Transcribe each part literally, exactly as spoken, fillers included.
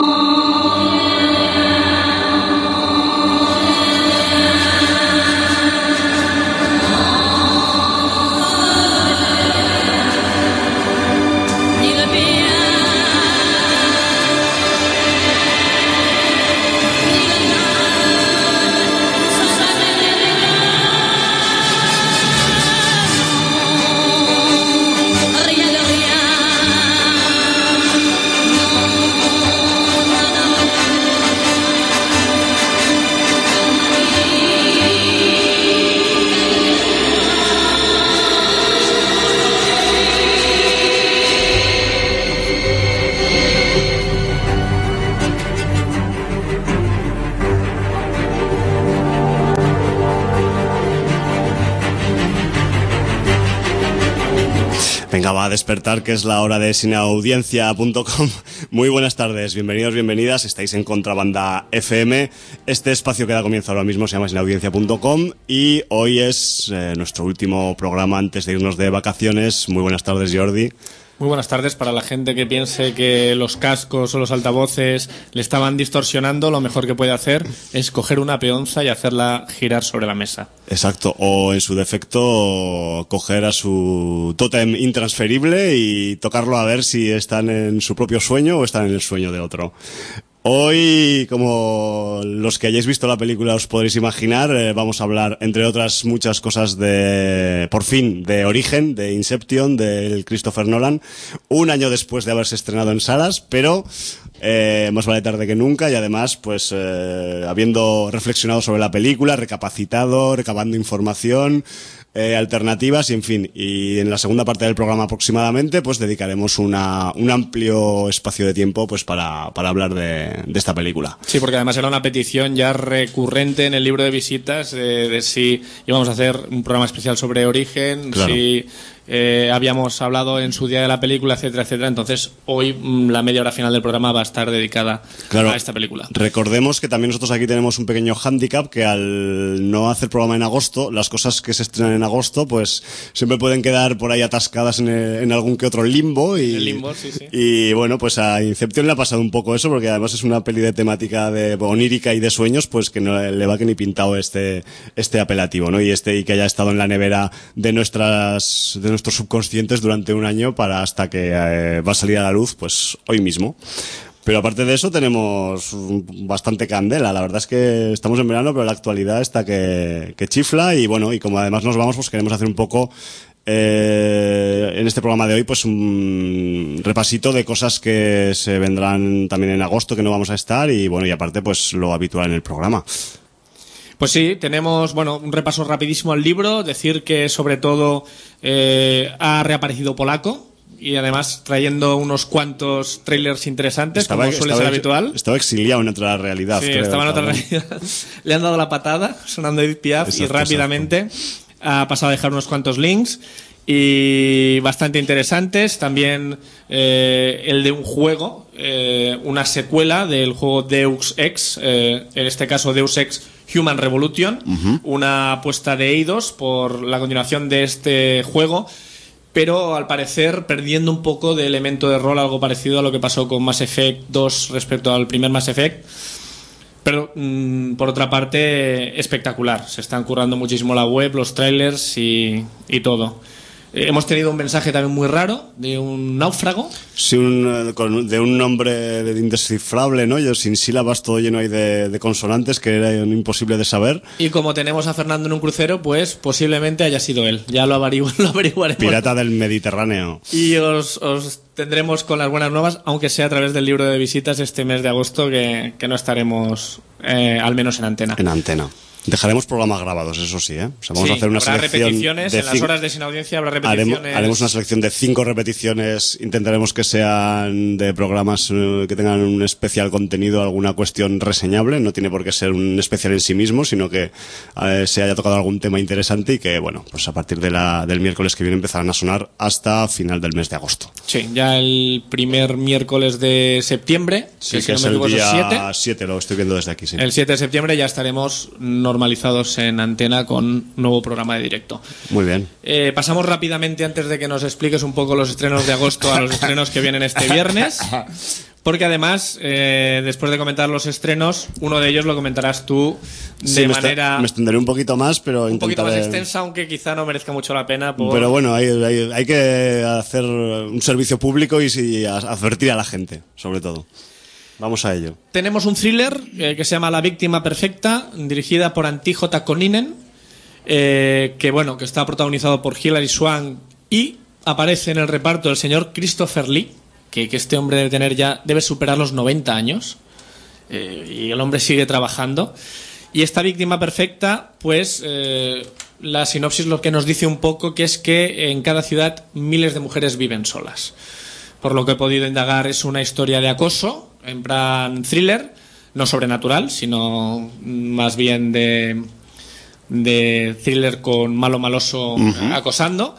Venga, va a despertar, que es la hora de cineaudiencia punto com. Muy buenas tardes, bienvenidos, bienvenidas. Estáis en Contrabanda F M. Este espacio que da comienzo ahora mismo se llama cineaudiencia punto com y hoy es eh, nuestro último programa antes de irnos de vacaciones. Muy buenas tardes, Jordi. Muy buenas tardes. Para la gente que piense que los cascos o los altavoces le estaban distorsionando, lo mejor que puede hacer es coger una peonza y hacerla girar sobre la mesa. Exacto, o en su defecto coger a su tótem intransferible y tocarlo a ver si están en su propio sueño o están en el sueño de otro. Hoy, como los que hayáis visto la película os podréis imaginar, eh, vamos a hablar, entre otras muchas cosas, de, por fin, de Origen, de Inception, del Christopher Nolan, un año después de haberse estrenado en salas, pero eh, más vale tarde que nunca, y además, pues, eh, habiendo reflexionado sobre la película, recapacitado, recabando información, Eh, alternativas y en fin, y en la segunda parte del programa aproximadamente pues dedicaremos una, un amplio espacio de tiempo pues para, para hablar de, de esta película. Sí, porque además era una petición ya recurrente en el libro de visitas de, de si íbamos a hacer un programa especial sobre Origen, claro. si eh, habíamos hablado en su día de la película, etcétera, etcétera. Entonces hoy la media hora final del programa va a estar dedicada claro, a esta película. Recordemos que también nosotros aquí tenemos un pequeño hándicap, que al no hacer programa en agosto, las cosas que se estrenan en agosto pues siempre pueden quedar por ahí atascadas en, el, en algún que otro limbo y, el limbo, sí, sí. Y bueno, pues a Inception le ha pasado un poco eso, porque además es una peli de temática de onírica y de sueños, pues que no le va que ni pintado este este apelativo, ¿no? Y este y que haya estado en la nevera de nuestras de nuestros subconscientes durante un año para hasta que eh, va a salir a la luz pues hoy mismo. Pero aparte de eso tenemos bastante candela. La verdad es que estamos en verano, pero la actualidad está que, que chifla. Y bueno, y como además nos vamos, pues queremos hacer un poco eh, en este programa de hoy pues un repasito de cosas que se vendrán también en agosto, que no vamos a estar. Y bueno, y aparte pues lo habitual en el programa. Pues sí, tenemos bueno un repaso rapidísimo al libro. Decir que sobre todo eh, ha reaparecido Polaco. Y además trayendo unos cuantos trailers interesantes, estaba, como suele estaba, ser habitual. Estaba exiliado en otra realidad. Sí, creo, estaba en otra realidad. Le han dado la patada, sonando Edith Piaf, exacto, y rápidamente exacto. ha pasado a dejar unos cuantos links y bastante interesantes. También eh, el de un juego, eh, una secuela del juego Deus Ex, eh, en este caso Deus Ex Human Revolution, uh-huh. una apuesta de Eidos por la continuación de este juego, pero al parecer perdiendo un poco de elemento de rol, algo parecido a lo que pasó con Mass Effect dos respecto al primer Mass Effect. Pero mmm, por otra parte, espectacular. Se están currando muchísimo la web, los trailers y, y todo. Eh, hemos tenido un mensaje también muy raro de un náufrago. Sí, un, con, de un nombre indescifrable, ¿no? Yo, sin sílabas, todo lleno ahí de, de consonantes, que era imposible de saber. Y como tenemos a Fernando en un crucero, pues posiblemente haya sido él. Ya lo, averigu- lo averiguaremos. Pirata del Mediterráneo. Y os, os tendremos con las buenas nuevas, aunque sea a través del libro de visitas este mes de agosto, que, que no estaremos, eh, al menos en antena. En antena. Dejaremos programas grabados, eso sí, ¿eh? O sea, vamos sí, a hacer una habrá selección repeticiones, de en las cinco... horas de Sin Audiencia habrá repeticiones. Haremos, haremos una selección de cinco repeticiones, intentaremos que sean de programas eh, que tengan un especial contenido, alguna cuestión reseñable, no tiene por qué ser un especial en sí mismo, sino que eh, se haya tocado algún tema interesante y que, bueno, pues a partir de la, del miércoles que viene empezarán a sonar hasta final del mes de agosto. Sí, ya el primer miércoles de septiembre, sí, que, que, que si es no me el equivoco, día siete, lo estoy viendo desde aquí, sí. El siete de septiembre ya estaremos normalizados en antena con un nuevo programa de directo. Muy bien. Eh, pasamos rápidamente, antes de que nos expliques un poco los estrenos de agosto, a los estrenos que vienen este viernes. Porque además, eh, después de comentar los estrenos, uno de ellos lo comentarás tú de sí, me manera... Está, me extenderé un poquito más, pero un intentaré... poquito más extensa, aunque quizá no merezca mucho la pena. Por... Pero bueno, hay, hay, hay que hacer un servicio público y, y advertir a la gente, sobre todo. Vamos a ello. Tenemos un thriller eh, que se llama La víctima perfecta, dirigida por Antti J. Koninen, eh, que bueno, que está protagonizado por Hilary Swank y aparece en el reparto el señor Christopher Lee, que, que este hombre debe tener ya, debe superar los noventa años, eh, y el hombre sigue trabajando. Y esta víctima perfecta, pues eh, la sinopsis lo que nos dice un poco que es que en cada ciudad miles de mujeres viven solas. Por lo que he podido indagar, es una historia de acoso, en plan thriller, no sobrenatural, sino más bien de, de thriller con malo maloso uh-huh. acosando.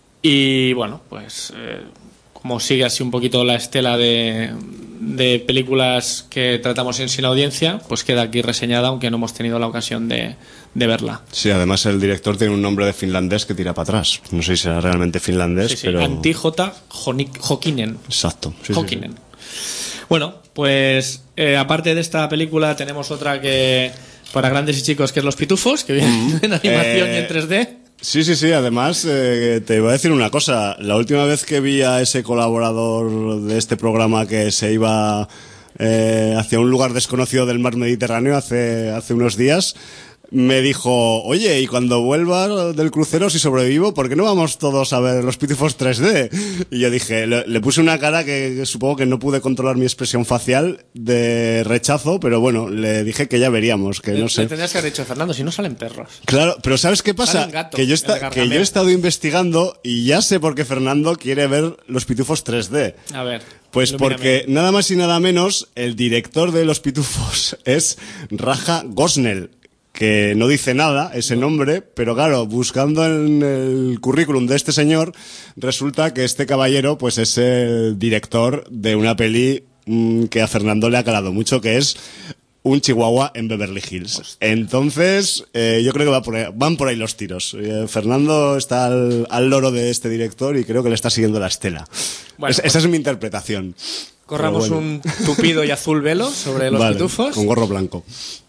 Y bueno, pues eh, como sigue así un poquito la estela de, de películas que tratamos en Sin Audiencia, pues queda aquí reseñada, aunque no hemos tenido la ocasión de, de verla. Sí, además el director tiene un nombre de finlandés que tira para atrás. No sé si será realmente finlandés, sí, sí. pero... Antti J. Jokinen. Exacto. Sí, Jokinen. Sí, sí. Bueno, pues eh, aparte de esta película tenemos otra que para grandes y chicos, que es Los Pitufos, que viene mm. en animación eh... y en tres D. Sí, sí, sí. Además, eh, te voy a decir una cosa. La última vez que vi a ese colaborador de este programa que se iba eh, hacia un lugar desconocido del mar Mediterráneo hace, hace unos días, me dijo, oye, y cuando vuelva del crucero, si sobrevivo, ¿por qué no vamos todos a ver Los Pitufos tres D? Y yo dije, le, le puse una cara que, que supongo que no pude controlar mi expresión facial de rechazo, pero bueno, le dije que ya veríamos, que le, no sé. Le tendrías que haber dicho, Fernando, si no salen perros. Claro, pero ¿sabes qué pasa? Gato, que, yo está, que yo he estado investigando y ya sé por qué Fernando quiere ver Los Pitufos tres D. A ver. Pues porque nada más y nada menos, el director de Los Pitufos es Raja Gosnell, que no dice nada ese nombre, pero claro, buscando en el currículum de este señor, resulta que este caballero pues es el director de una peli mmm, que a Fernando le ha calado mucho, que es Un Chihuahua en Beverly Hills. Hostia. Entonces, eh, yo creo que va por ahí, van por ahí los tiros. Eh, Fernando está al, al loro de este director y creo que le está siguiendo la estela. Bueno, es, pues... Esa es mi interpretación. Corramos bueno. un tupido y azul velo sobre Los vale, Pitufos. Con gorro blanco.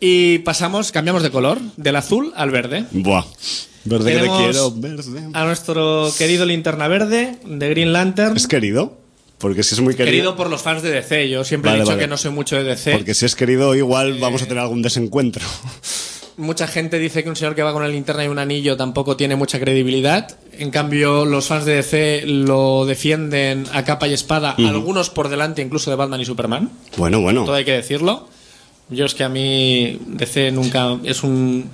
Y pasamos, cambiamos de color, del azul al verde. Buah. Verde que te quiero, verde. A nuestro querido Linterna Verde, de Green Lantern. ¿Es querido? Porque si es muy querido. Querido por los fans de D C. Yo siempre vale, he dicho vale. que no soy mucho de D C. Porque si es querido, igual eh... vamos a tener algún desencuentro. Mucha gente dice que un señor que va con el linterna y un anillo tampoco tiene mucha credibilidad. En cambio, los fans de D C lo defienden a capa y espada, uh-huh. algunos por delante incluso de Batman y Superman. Bueno, bueno. Todo hay que decirlo. Yo es que a mí D C nunca es un...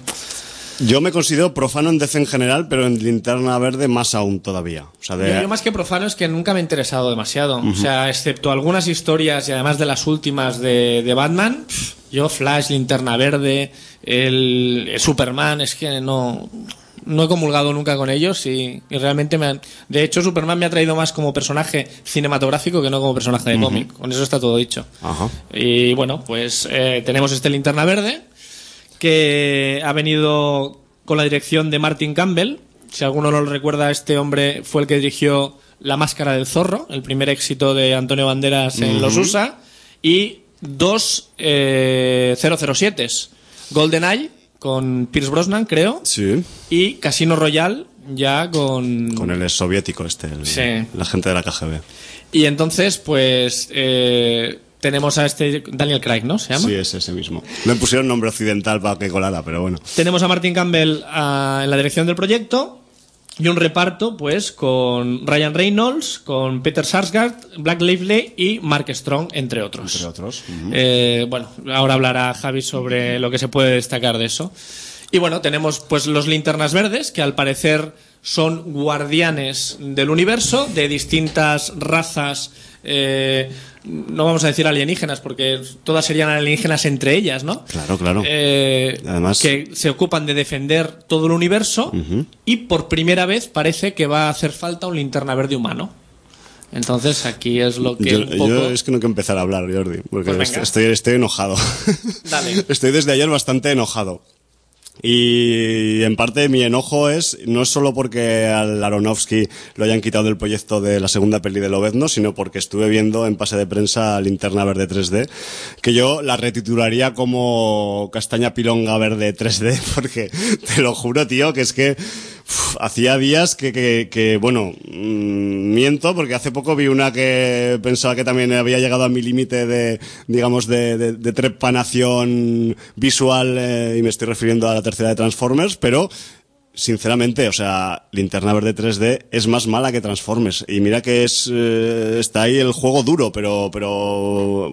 Yo me considero profano en D C en general, pero en Linterna Verde más aún todavía. O sea, de... yo, yo más que profano es que nunca me he interesado demasiado. Uh-huh. O sea, excepto algunas historias y además de las últimas de, de Batman, yo Flash, Linterna Verde, el, el Superman, es que no... No he comulgado nunca con ellos y, y realmente me han... De hecho, Superman me ha traído más como personaje cinematográfico que no como personaje de uh-huh. cómic. Con eso está todo dicho. Uh-huh. Y bueno, pues eh, tenemos este Linterna Verde que ha venido con la dirección de Martin Campbell. Si alguno no lo recuerda, este hombre fue el que dirigió La Máscara del Zorro, el primer éxito de Antonio Banderas en uh-huh. los U S A, y dos eh, cero cero siete, GoldenEye, con Pierce Brosnan, creo. Sí. Y Casino Royale, ya con... Con el soviético este, el, sí. la gente de la K G B. Y entonces, pues... Eh, tenemos a este Daniel Craig, ¿no? ¿Se llama? Sí, es ese mismo. Le pusieron nombre occidental para que colara, pero bueno. Tenemos a Martin Campbell uh, en la dirección del proyecto y un reparto, pues, con Ryan Reynolds, con Peter Sarsgaard, Blake Lively y Mark Strong, entre otros. Entre otros. Uh-huh. Eh, bueno, ahora hablará Javi sobre lo que se puede destacar de eso. Y bueno, tenemos pues los Linternas Verdes, que al parecer son guardianes del universo, de distintas razas... Eh, no vamos a decir alienígenas porque todas serían alienígenas entre ellas, ¿no? Claro, claro. Eh, Además... que se ocupan de defender todo el universo uh-huh. y por primera vez parece que va a hacer falta un Linterna Verde humano. Entonces aquí es lo que yo, un poco... yo es que no quiero empezar a hablar, Jordi, porque pues estoy, estoy enojado. Dale. Estoy desde ayer bastante enojado. Y en parte mi enojo es, no es solo porque al Aronofsky lo hayan quitado del proyecto de la segunda peli de Lobezno, sino porque estuve viendo en pase de prensa Linterna Verde tres D, que yo la retitularía como Castaña Pilonga Verde tres D, porque te lo juro, tío, que es que uf, hacía días que, que, que bueno, mmm, miento, porque hace poco vi una que pensaba que también había llegado a mi límite de, digamos, de, de, de trepanación visual, eh, y me estoy refiriendo a la tercera de Transformers, pero sinceramente, o sea, Linterna Verde tres D es más mala que Transformers. Y mira que es eh, está ahí el juego duro, pero pero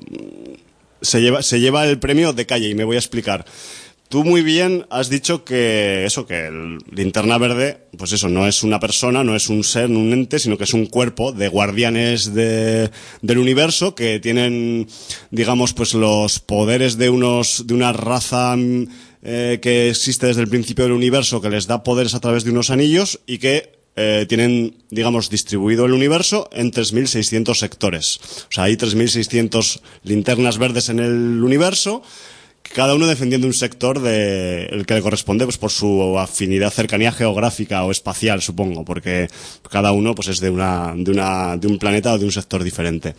se lleva se lleva el premio de calle, y me voy a explicar. Tú muy bien has dicho que eso, que el Linterna Verde, pues eso, no es una persona, no es un ser, no un ente, sino que es un cuerpo de guardianes de, del universo que tienen, digamos, pues los poderes de unos, de una raza eh, que existe desde el principio del universo, que les da poderes a través de unos anillos y que eh, tienen, digamos, distribuido el universo en tres mil seiscientos sectores. O sea, hay tres mil seiscientos linternas verdes en el universo, cada uno defendiendo un sector de el que le corresponde, pues por su afinidad, cercanía geográfica o espacial, supongo, porque cada uno pues es de una de una de un planeta o de un sector diferente.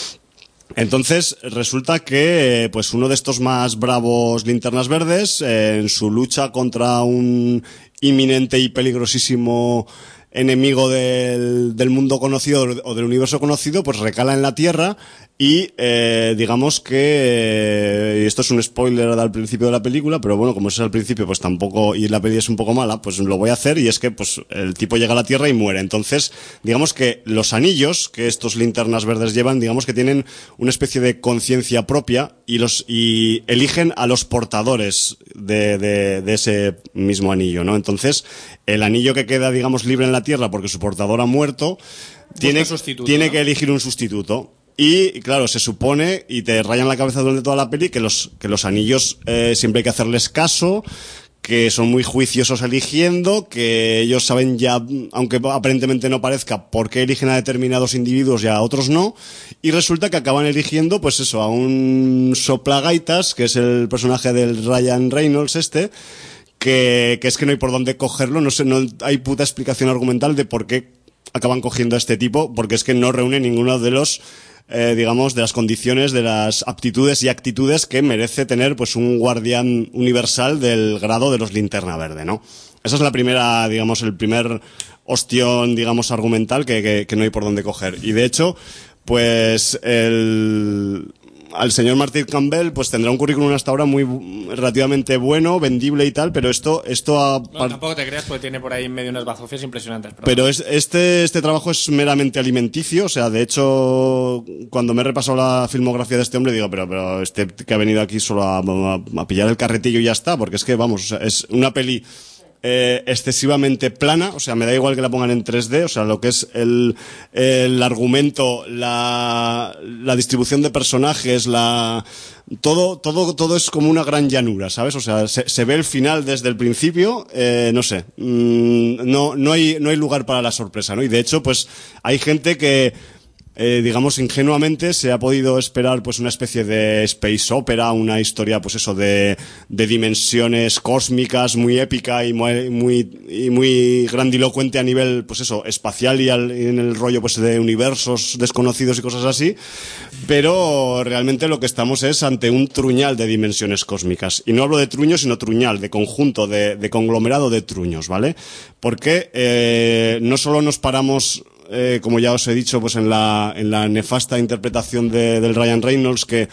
Entonces resulta que pues uno de estos más bravos linternas verdes, eh, en su lucha contra un inminente y peligrosísimo enemigo del, del mundo conocido o del universo conocido, pues recala en la Tierra y eh, digamos que, eh, y esto es un spoiler al principio de la película, pero bueno, como es al principio pues tampoco, y la peli es un poco mala, pues lo voy a hacer, y es que pues el tipo llega a la Tierra y muere. Entonces digamos que los anillos que estos linternas verdes llevan, digamos que tienen una especie de conciencia propia y los y eligen a los portadores de, de, de ese mismo anillo, ¿no? Entonces el anillo que queda, digamos, libre en la Tierra porque su portador ha muerto, tiene, tiene ¿no? que elegir un sustituto. Y claro, se supone, y te rayan la cabeza durante toda la peli, que los, que los anillos eh, siempre hay que hacerles caso, que son muy juiciosos eligiendo, que ellos saben ya, aunque aparentemente no parezca, por qué eligen a determinados individuos y a otros no, y resulta que acaban eligiendo, pues eso, a un soplagaitas, que es el personaje del Ryan Reynolds este, que, que es que no hay por dónde cogerlo, no sé, no hay puta explicación argumental de por qué acaban cogiendo a este tipo, porque es que no reúne ninguno de los Eh, digamos, de las condiciones, de las aptitudes y actitudes que merece tener pues un guardián universal del grado de los linterna verde, ¿no? Esa es la primera, digamos, el primer ostión, digamos, argumental que, que, que no hay por dónde coger. Y de hecho, pues el al señor Martin Campbell pues tendrá un currículum hasta ahora muy relativamente bueno, vendible y tal, pero esto esto ha... No, tampoco te creas, porque tiene por ahí en medio unas bazofias impresionantes. Pero, pero es, este este trabajo es meramente alimenticio, o sea, de hecho, cuando me he repasado la filmografía de este hombre digo, pero pero este que ha venido aquí solo a, a, a pillar el carretillo y ya está, porque es que, vamos, o sea, es una peli Eh, excesivamente plana, o sea, me da igual que la pongan en tres D, o sea, lo que es el, el argumento, la, la distribución de personajes, la, todo, todo, todo es como una gran llanura, ¿sabes? O sea, se, se ve el final desde el principio, eh, no sé, mmm, no, no hay, no hay lugar para la sorpresa, ¿no? Y de hecho, pues, hay gente que, Eh, digamos, ingenuamente se ha podido esperar pues una especie de space opera, una historia pues eso de, de dimensiones cósmicas muy épica y muy, muy, y muy grandilocuente a nivel pues eso espacial y, al, y en el rollo pues de universos desconocidos y cosas así, pero realmente lo que estamos es ante un truñal de dimensiones cósmicas, y no hablo de truño sino truñal, de conjunto, de, de conglomerado de truños, ¿vale? Porque eh, no solo nos paramos Eh, como ya os he dicho, pues en la, en la nefasta interpretación de, del Ryan Reynolds, que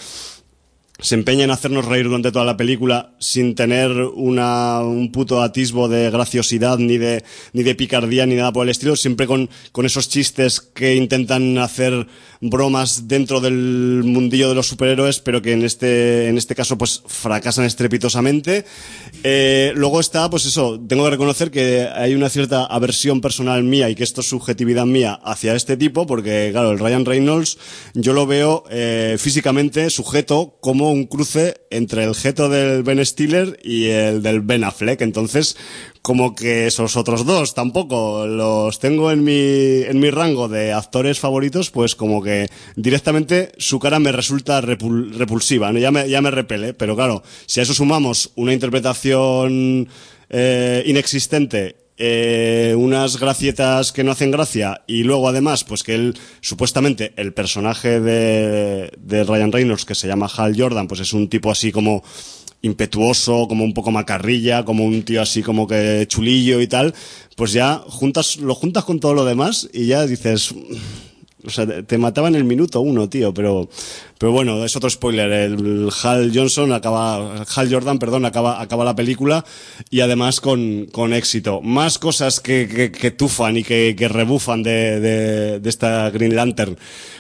se empeña en hacernos reír durante toda la película sin tener una, un puto atisbo de graciosidad ni de, ni de picardía ni nada por el estilo, siempre con, con esos chistes que intentan hacer bromas dentro del mundillo de los superhéroes, pero que en este, en este caso pues fracasan estrepitosamente. Eh, luego está, pues eso, tengo que reconocer que hay una cierta aversión personal mía, y que esto es subjetividad mía, hacia este tipo, porque claro, el Ryan Reynolds yo lo veo eh, físicamente sujeto como como un cruce entre el jeto del Ben Stiller y el del Ben Affleck. Entonces, como que esos otros dos tampoco los tengo en mi en mi rango de actores favoritos, pues como que directamente su cara me resulta repul- repulsiva, ¿no? Ya me, ya me repele, pero claro, si a eso sumamos una interpretación eh, inexistente, Eh, unas gracietas que no hacen gracia y luego además pues que él supuestamente el personaje de, de Ryan Reynolds, que se llama Hal Jordan, pues es un tipo así como impetuoso, como un poco macarrilla, como un tío así como que chulillo y tal, pues ya juntas lo juntas con todo lo demás y ya dices, o sea, te mataba en el minuto uno, tío, pero pero bueno, es otro spoiler. El Hal Johnson acaba, Hal Jordan, perdón, acaba acaba la película y además con con éxito. Más cosas que que, que tufan y que que rebufan de de, de esta Green Lantern.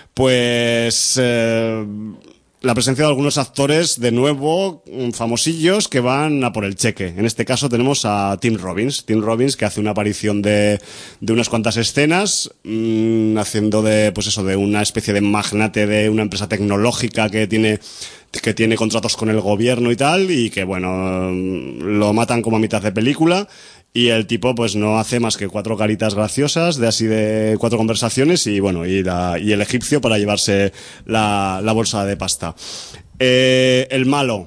Pues eh, la presencia de algunos actores, de nuevo, famosillos, que van a por el cheque. En este caso tenemos a Tim Robbins. Tim Robbins, que hace una aparición de, de unas cuantas escenas, mmm, haciendo de, pues eso, de una especie de magnate de una empresa tecnológica que tiene, que tiene contratos con el gobierno y tal, y que, bueno, lo matan como a mitad de película. Y el tipo pues no hace más que cuatro caritas graciosas, de así de cuatro conversaciones y bueno, y, la, y el egipcio para llevarse la, la bolsa de pasta. Eh, el malo.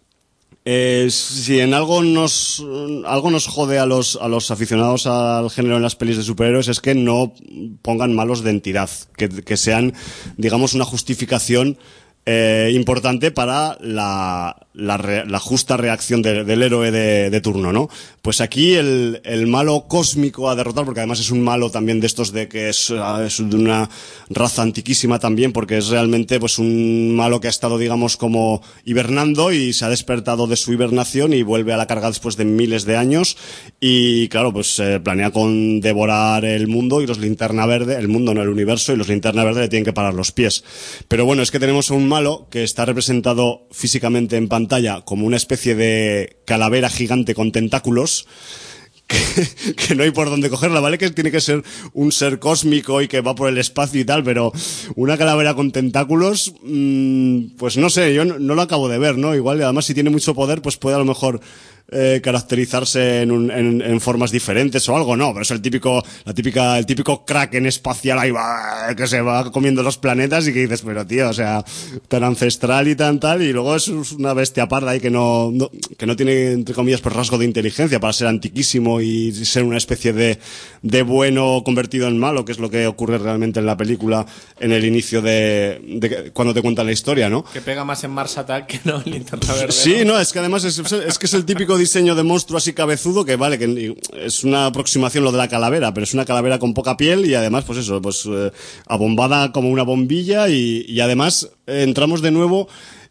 Eh, si en algo nos, algo nos jode a los, a los aficionados al género en las pelis de superhéroes es que no pongan malos de entidad, que, que sean, digamos, una justificación Eh, importante para la, la, re, la justa reacción de, del héroe de, de turno, ¿no? Pues aquí el, el malo cósmico a derrotar, porque además es un malo también de estos de que es, es de una raza antiquísima también, porque es realmente pues un malo que ha estado, digamos, como hibernando y se ha despertado de su hibernación y vuelve a la carga después de miles de años y claro, pues eh, planea con devorar el mundo y los Linterna Verde, el mundo no el universo, y los Linterna Verde le tienen que parar los pies. Pero bueno, es que tenemos un malo que está representado físicamente en pantalla como una especie de calavera gigante con tentáculos que, que no hay por dónde cogerla, ¿vale? Que tiene que ser un ser cósmico y que va por el espacio y tal, pero una calavera con tentáculos, mmm, pues no sé, yo no, no lo acabo de ver, ¿no? Igual, además si tiene mucho poder, pues puede a lo mejor Eh, caracterizarse en, un, en, en formas diferentes o algo, no, pero es el típico, la típica, el típico kraken espacial ahí va, que se va comiendo los planetas y que dices, pero tío, o sea, tan ancestral y tan tal, y luego es una bestia parda ahí que no, no que no tiene, entre comillas, pues rasgo de inteligencia para ser antiquísimo y ser una especie de, de bueno convertido en malo, que es lo que ocurre realmente en la película en el inicio de, de cuando te cuentan la historia, ¿no? Que pega más en Mars Attack que no en Linterna Verde. Sí, no, es que además es, es que es el típico diseño de monstruo así cabezudo que vale, que es una aproximación lo de la calavera, pero es una calavera con poca piel y además pues eso, pues eh, abombada como una bombilla y, y además eh, entramos de nuevo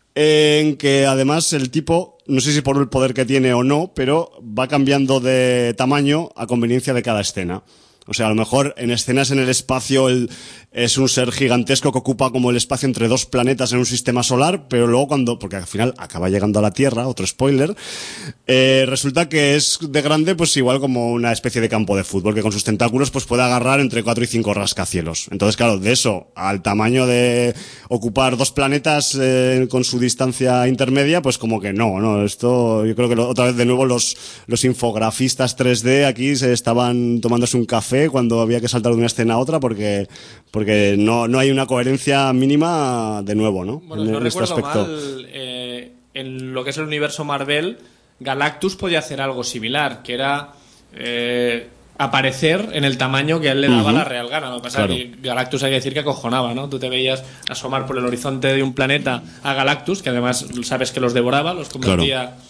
en que además el tipo, no sé si por el poder que tiene o no, pero va cambiando de tamaño a conveniencia de cada escena. O sea, a lo mejor en escenas en el espacio él es un ser gigantesco que ocupa como el espacio entre dos planetas en un sistema solar, pero luego cuando, porque al final acaba llegando a la Tierra, otro spoiler, eh, resulta que es de grande pues igual como una especie de campo de fútbol, que con sus tentáculos pues puede agarrar entre cuatro y cinco rascacielos. Entonces, claro, de eso al tamaño de ocupar dos planetas eh, con su distancia intermedia, pues como que no, no, esto yo creo que lo, otra vez de nuevo los, los infografistas tres D aquí se estaban tomándose un café cuando había que saltar de una escena a otra porque porque no no hay una coherencia mínima de nuevo, ¿no? Bueno, en, no en este recuerdo aspecto. mal, eh, en lo que es el universo Marvel, Galactus podía hacer algo similar, que era eh, aparecer en el tamaño que a él le daba uh-huh. la real gana. Lo que pasa claro. es que Galactus hay que decir que acojonaba, ¿no? Tú te veías asomar por el horizonte de un planeta a Galactus, que además sabes que los devoraba, los convertía... Claro.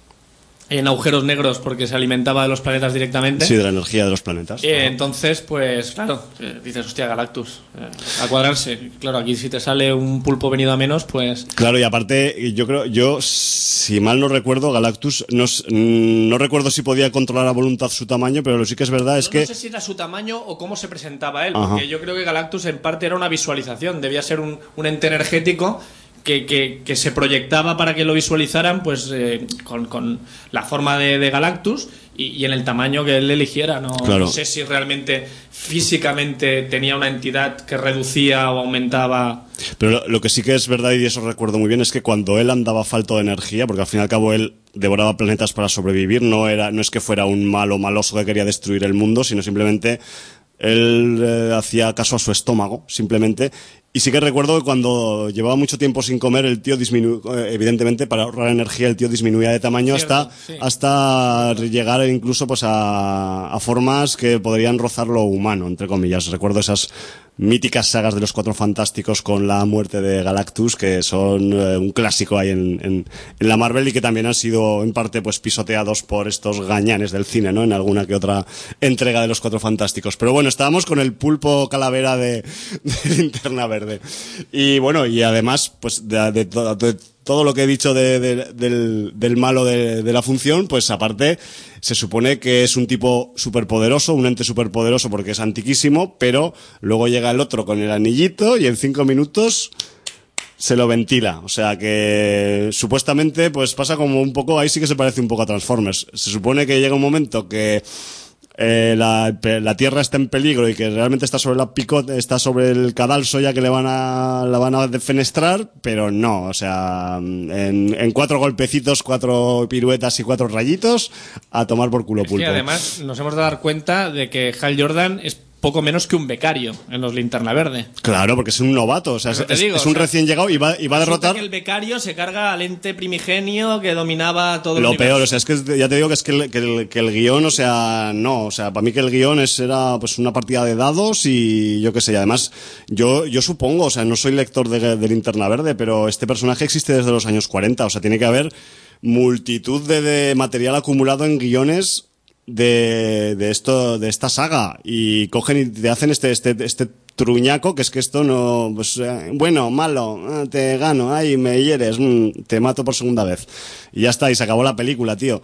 en agujeros negros porque se alimentaba de los planetas directamente. Sí, de la energía de los planetas. Eh, claro. Entonces, pues, claro, eh, dices, hostia, Galactus, eh, a cuadrarse. Claro, aquí si te sale un pulpo venido a menos, pues... Claro, y aparte, yo creo, yo, si mal no recuerdo, Galactus, no, no recuerdo si podía controlar a voluntad su tamaño, pero lo sí que es verdad es no, que... No sé si era su tamaño o cómo se presentaba él, Ajá. porque yo creo que Galactus en parte era una visualización, debía ser un, un ente energético que, que, que se proyectaba para que lo visualizaran, pues eh, con, con la forma de, de Galactus y, y en el tamaño que él eligiera. No, claro. No sé si realmente físicamente tenía una entidad que reducía o aumentaba. Pero lo, lo que sí que es verdad, y eso recuerdo muy bien, es que cuando él andaba falto de energía, porque al fin y al cabo él devoraba planetas para sobrevivir, no era, no es que fuera un malo maloso que quería destruir el mundo, sino simplemente él eh, hacía caso a su estómago, simplemente. Y sí que recuerdo que cuando llevaba mucho tiempo sin comer, el tío disminuía, evidentemente para ahorrar energía, el tío disminuía de tamaño. Cierto, hasta, sí. hasta llegar incluso pues a, a formas que podrían rozar lo humano, entre comillas. Recuerdo esas míticas sagas de los Cuatro Fantásticos con la muerte de Galactus, que son eh, un clásico ahí en, en, en la Marvel y que también han sido en parte pues pisoteados por estos gañanes del cine, ¿no? En alguna que otra entrega de los Cuatro Fantásticos. Pero bueno, estábamos con el pulpo calavera de, de Linterna Verde. Y bueno, y además, pues de, de, de, de todo lo que he dicho de, de, del, del malo de, de la función, pues aparte se supone que es un tipo superpoderoso, un ente superpoderoso porque es antiquísimo, pero luego llega el otro con el anillito y en cinco minutos se lo ventila. O sea que supuestamente pues pasa como un poco, ahí sí que se parece un poco a Transformers. Se supone que llega un momento que Eh, la, la Tierra está en peligro y que realmente está sobre la picote, está sobre el cadalso ya que le van a, la van a defenestrar, pero no, o sea, en, en cuatro golpecitos, cuatro piruetas y cuatro rayitos, a tomar por culo pulpo. Y además nos hemos de dar cuenta de que Hal Jordan es poco menos que un becario en los Linterna Verde. Claro, porque es un novato, o sea, es, digo, es un o sea, recién llegado y va, y va a derrotar. Que el becario se carga al ente primigenio que dominaba todo lo el peor, o sea, es que ya te digo que es que el, que el, que el guión, o sea, no, o sea, para mí que el guión es, era pues una partida de dados y yo qué sé, y además, yo, yo supongo, o sea, no soy lector de, de Linterna Verde, pero este personaje existe desde los años cuarenta, o sea, tiene que haber multitud de, de material acumulado en guiones de, de esto, de esta saga, y cogen y te hacen este, este, este truñaco, que es que esto no, pues, eh, bueno, malo, eh, te gano, ay, me hieres, mm, te mato por segunda vez. Y ya está, y se acabó la película, tío.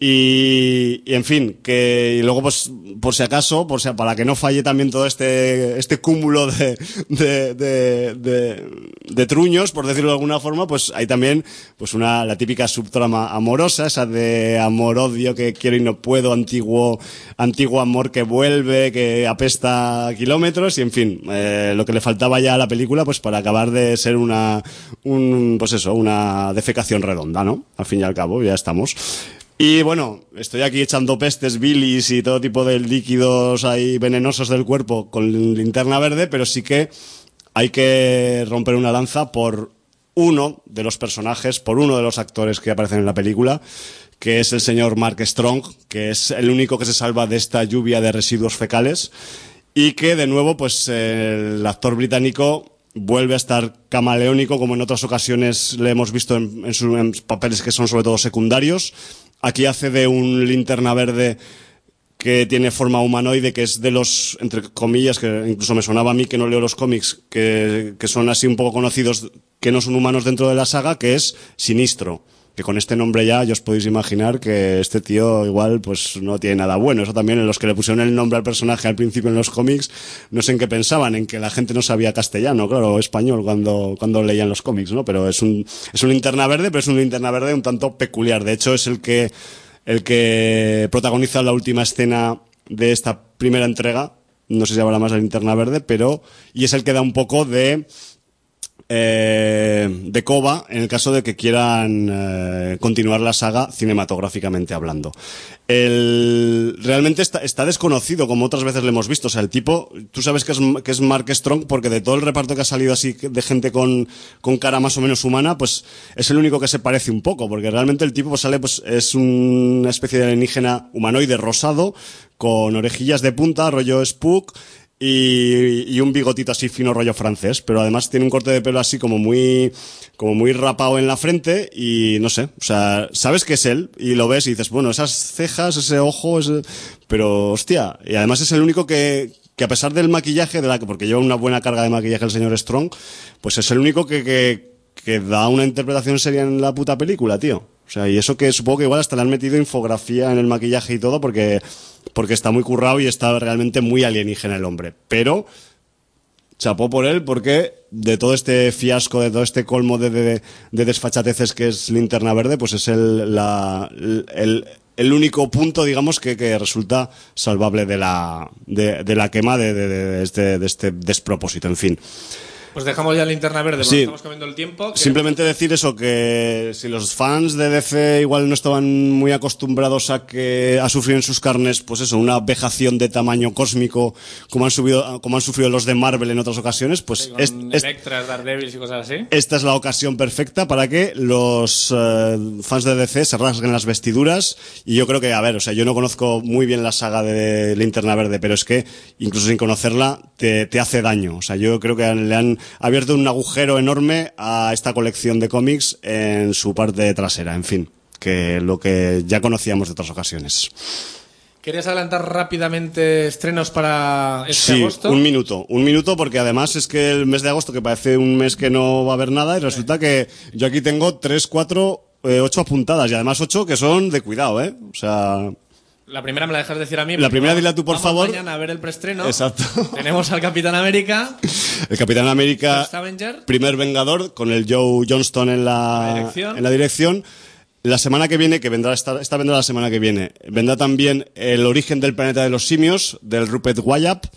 Y, y en fin, que y luego pues por si acaso, por si, para que no falle también todo este este cúmulo de de, de, de de truños, por decirlo de alguna forma, pues hay también pues una la típica subtrama amorosa, esa de amor-odio, que quiero y no puedo, antiguo antiguo amor que vuelve, que apesta kilómetros, y en fin, eh, lo que le faltaba ya a la película pues para acabar de ser una un pues eso, una defecación redonda, ¿no? Al fin y al cabo, ya estamos. Y bueno, estoy aquí echando pestes, bilis y todo tipo de líquidos ahí venenosos del cuerpo con Linterna Verde, pero sí que hay que romper una lanza por uno de los personajes, por uno de los actores que aparecen en la película, que es el señor Mark Strong, que es el único que se salva de esta lluvia de residuos fecales, y que de nuevo pues el actor británico vuelve a estar camaleónico, como en otras ocasiones le hemos visto en, en, sus, en papeles que son sobre todo secundarios. Aquí hace de un Linterna Verde que tiene forma humanoide, que es de los, entre comillas, que incluso me sonaba a mí que no leo los cómics, que, que son así un poco conocidos, que no son humanos dentro de la saga, que es Sinistro. Que con este nombre ya, ya os podéis imaginar que este tío igual pues no tiene nada bueno. Eso también, en los que le pusieron el nombre al personaje al principio en los cómics, no sé en qué pensaban, en que la gente no sabía castellano, claro, o español cuando, cuando leían los cómics, ¿no? Pero es un, es un Linterna Verde, pero es un Linterna Verde un tanto peculiar. De hecho, es el que, el que protagoniza la última escena de esta primera entrega. No sé si habrá más de Linterna Verde, pero, y es el que da un poco de, Eh, de coba en el caso de que quieran eh, continuar la saga cinematográficamente hablando. El, realmente está, está desconocido, como otras veces le hemos visto. O sea, el tipo, tú sabes que es, que es Mark Strong porque de todo el reparto que ha salido así de gente con, con cara más o menos humana, pues es el único que se parece un poco, porque realmente el tipo pues sale, pues es una especie de alienígena humanoide rosado con orejillas de punta, rollo Spook, Y, y un bigotito así fino rollo francés, pero además tiene un corte de pelo así como muy, como muy rapado en la frente y no sé, o sea, sabes que es él y lo ves y dices, bueno, esas cejas, ese ojo, ese... pero hostia, y además es el único que, que a pesar del maquillaje, de la porque lleva una buena carga de maquillaje el señor Strong, pues es el único que, que, que da una interpretación seria en la puta película, tío. O sea, y eso que supongo que igual hasta le han metido infografía en el maquillaje y todo porque, porque está muy currado y está realmente muy alienígena el hombre. Pero chapó por él, porque de todo este fiasco, de todo este colmo de, de, de desfachateces que es Linterna Verde, pues es el, la, el, el único punto, digamos, que, que resulta salvable de la, de, de la quema de, de, de, este, de este despropósito, en fin. Pues dejamos ya Linterna Verde, porque sí. estamos comiendo el tiempo. Que... Simplemente decir eso, que si los fans de D C igual no estaban muy acostumbrados a que a sufrir en sus carnes, pues eso, una vejación de tamaño cósmico, como han subido, como han sufrido los de Marvel en otras ocasiones, pues sí, con es, Electras, Daredevils y cosas así. Esta es la ocasión perfecta para que los eh, fans de D C se rasguen las vestiduras. Y yo creo que, a ver, o sea, yo no conozco muy bien la saga de Linterna Verde, pero es que incluso sin conocerla te, te hace daño. O sea, yo creo que le han abierto un agujero enorme a esta colección de cómics en su parte trasera, en fin, que lo que ya conocíamos de otras ocasiones. ¿Querías adelantar rápidamente estrenos para este sí, agosto? un minuto, un minuto, porque además es que el mes de agosto, que parece un mes que no va a haber nada, y resulta sí. que yo aquí tengo tres, cuatro, eh, ocho apuntadas, y además ocho que son de cuidado, ¿eh? O sea... La primera me la dejas decir a mí. La primera dila tú, por vamos favor. Mañana a ver el preestreno. Exacto. Tenemos al Capitán América. El Capitán América, primer Vengador, con el Joe Johnston en la, la dirección. en la dirección. La semana que viene, que vendrá, esta, esta vendrá la semana que viene, vendrá también El origen del planeta de los simios, del Rupert Wyatt.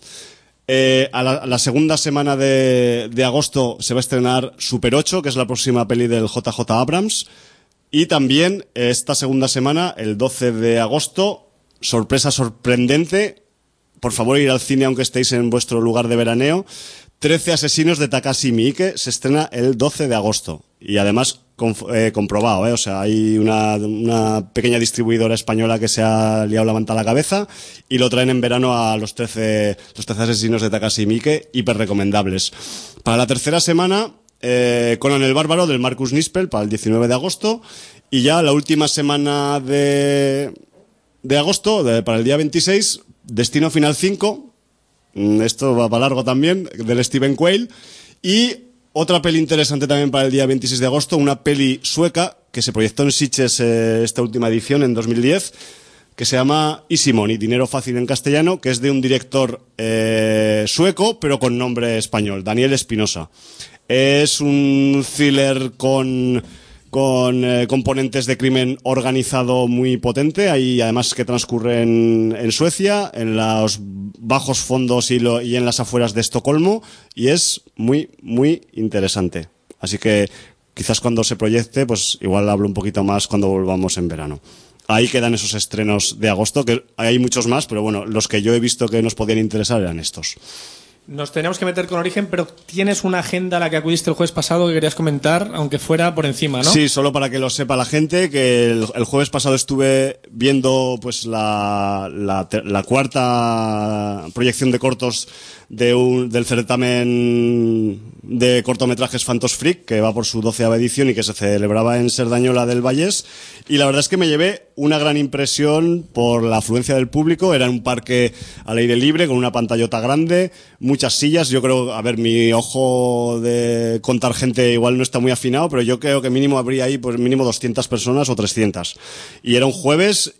Eh, a, la, a la segunda semana de, de agosto se va a estrenar Super ocho, que es la próxima peli del J J Abrams. Y también esta segunda semana, el doce de agosto, sorpresa sorprendente, por favor ir al cine aunque estéis en vuestro lugar de veraneo, trece asesinos de Takashi Miike, se estrena el doce de agosto. Y además eh, comprobado, ¿eh? O sea, hay una, una pequeña distribuidora española que se ha liado la manta a la cabeza y lo traen en verano a los trece, los trece asesinos de Takashi Miike, hiper recomendables. Para la tercera semana, eh, Conan el Bárbaro, del Marcus Nispel, para el diecinueve de agosto. Y ya la última semana de... de agosto, de, para el día veintiséis, Destino Final cinco, esto va para largo también, del Steven Quayle, y otra peli interesante también para el día veintiséis de agosto, una peli sueca que se proyectó en Sitges eh, esta última edición en dos mil diez, que se llama Easy Money, Dinero Fácil en castellano, que es de un director eh, sueco, pero con nombre español, Daniel Espinosa. Es un thriller con... con eh, componentes de crimen organizado muy potente, hay además que transcurre en, en Suecia, en los bajos fondos y, lo, y en las afueras de Estocolmo, y es muy, muy interesante. Así que quizás cuando se proyecte, pues igual hablo un poquito más cuando volvamos en verano. Ahí quedan esos estrenos de agosto, que hay muchos más, pero bueno, los que yo he visto que nos podían interesar eran estos. Nos tenemos que meter con Origen, pero tienes una agenda a la que acudiste el jueves pasado que querías comentar, aunque fuera por encima, ¿no? Sí, solo para que lo sepa la gente, que el, el jueves pasado estuve viendo pues la, la, la cuarta proyección de cortos de un, del certamen de cortometrajes Phantos Freak, que va por su doceava edición y que se celebraba en Cerdañola del Vallés, y la verdad es que me llevé una gran impresión por la afluencia del público. Era un parque al aire libre con una pantallota grande, muchas sillas. Yo creo, a ver, mi ojo de contar gente igual no está muy afinado, pero yo creo que mínimo habría ahí pues mínimo doscientas personas o trescientas. Y era un jueves,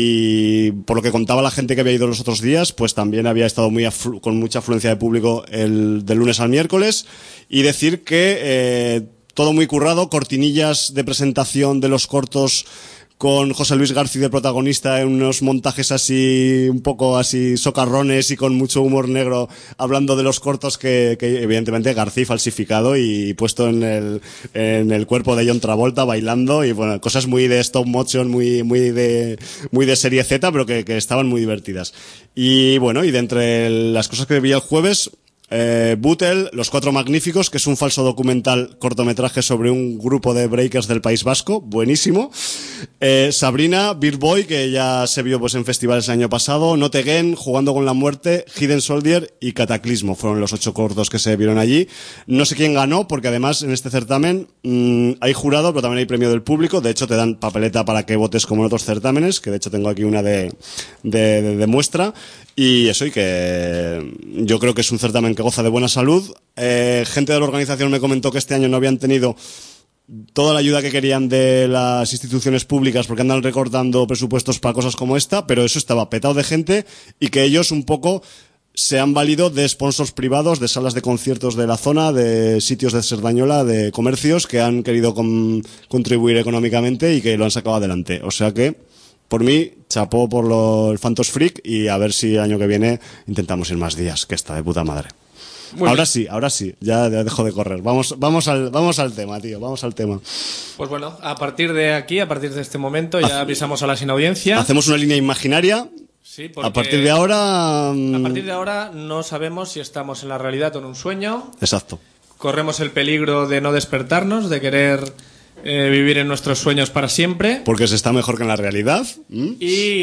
y por lo que contaba la gente que había ido los otros días, pues también había estado muy aflu- con mucha afluencia de público el del lunes al miércoles. Y decir que eh, todo muy currado, cortinillas de presentación de los cortos con José Luis García de protagonista en unos montajes así, un poco así socarrones y con mucho humor negro, hablando de los cortos que, que evidentemente García falsificado y puesto en el, en el cuerpo de John Travolta bailando, y bueno, cosas muy de stop motion, muy, muy de, muy de serie Z, pero que, que estaban muy divertidas. Y bueno, y de entre las cosas que vi el jueves, Eh, Butel, Los Cuatro Magníficos, que es un falso documental cortometraje sobre un grupo de breakers del País Vasco, buenísimo. Eh, Sabrina, Beer Boy, que ya se vio pues en festivales el año pasado, Not Again, Jugando con la Muerte, Hidden Soldier y Cataclismo, fueron los ocho cortos que se vieron allí. No sé quién ganó, porque además en este certamen mmm, hay jurado, pero también hay premio del público. De hecho te dan papeleta para que votes como en otros certámenes, que de hecho tengo aquí una de, de, de, de muestra. Y eso, y que yo creo que es un certamen que goza de buena salud. Eh, gente de la organización me comentó que este año no habían tenido toda la ayuda que querían de las instituciones públicas porque andan recortando presupuestos para cosas como esta, pero eso estaba petado de gente, y que ellos un poco se han valido de sponsors privados, de salas de conciertos de la zona, de sitios de Cerdañola, de comercios que han querido con, contribuir económicamente y que lo han sacado adelante. O sea que, por mí, chapó por lo, el Phantos Freak y a ver si el año que viene intentamos ir más días, que está de puta madre. Muy ahora bien. sí, ahora sí, ya, ya dejo de correr. Vamos, vamos, al, vamos al tema, tío, vamos al tema. Pues bueno, a partir de aquí, a partir de este momento, ya avisamos a la sin audiencia. Hacemos una línea imaginaria. Sí, porque a partir de ahora... A partir de ahora no sabemos si estamos en la realidad o en un sueño. Exacto. Corremos el peligro de no despertarnos, de querer eh, vivir en nuestros sueños para siempre. Porque se está mejor que en la realidad. ¿Mm?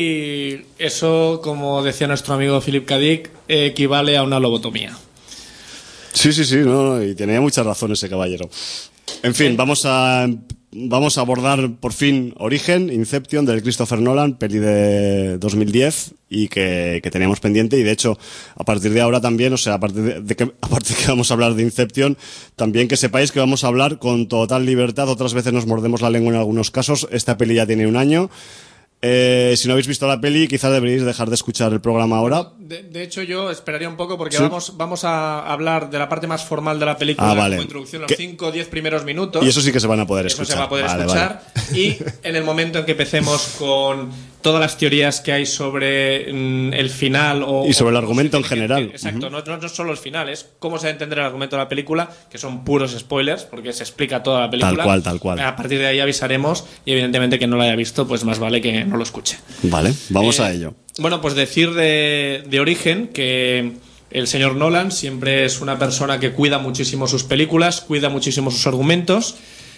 Y eso, como decía nuestro amigo Philip K. Dick, eh, equivale a una lobotomía. Sí, sí, sí, no, y tenía muchas razones ese caballero. En fin, vamos a... Vamos a abordar por fin Origen, Inception, del Christopher Nolan, peli de dos mil diez y que, que teníamos pendiente. Y de hecho, a partir de ahora también, o sea, a partir de, de que, aparte que vamos a hablar de Inception, también que sepáis que vamos a hablar con total libertad. Otras veces nos mordemos la lengua en algunos casos. Esta peli ya tiene un año. Eh, si no habéis visto la peli, quizás deberíais dejar de escuchar el programa ahora. De, de hecho, yo esperaría un poco porque ¿Sí? vamos, vamos a hablar de la parte más formal de la película, ah, vale. como introducción, los cinco o diez primeros minutos. Y eso sí que se van a poder eso escuchar. se va a poder vale, escuchar. Vale. Y en el momento en que empecemos con todas las teorías que hay sobre mm, el final o, y sobre o el argumento en que, general. Que, exacto, uh-huh. no, no, no solo el final, es cómo se va a entender el argumento de la película, que son puros spoilers, porque se explica toda la película. Tal cual, tal cual. A partir de ahí avisaremos y evidentemente que no lo haya visto, pues más vale que no lo escuche. Vale, vamos eh, a ello. Bueno, pues decir de, de Origen que el señor Nolan siempre es una persona que cuida muchísimo sus películas, cuida muchísimo sus argumentos,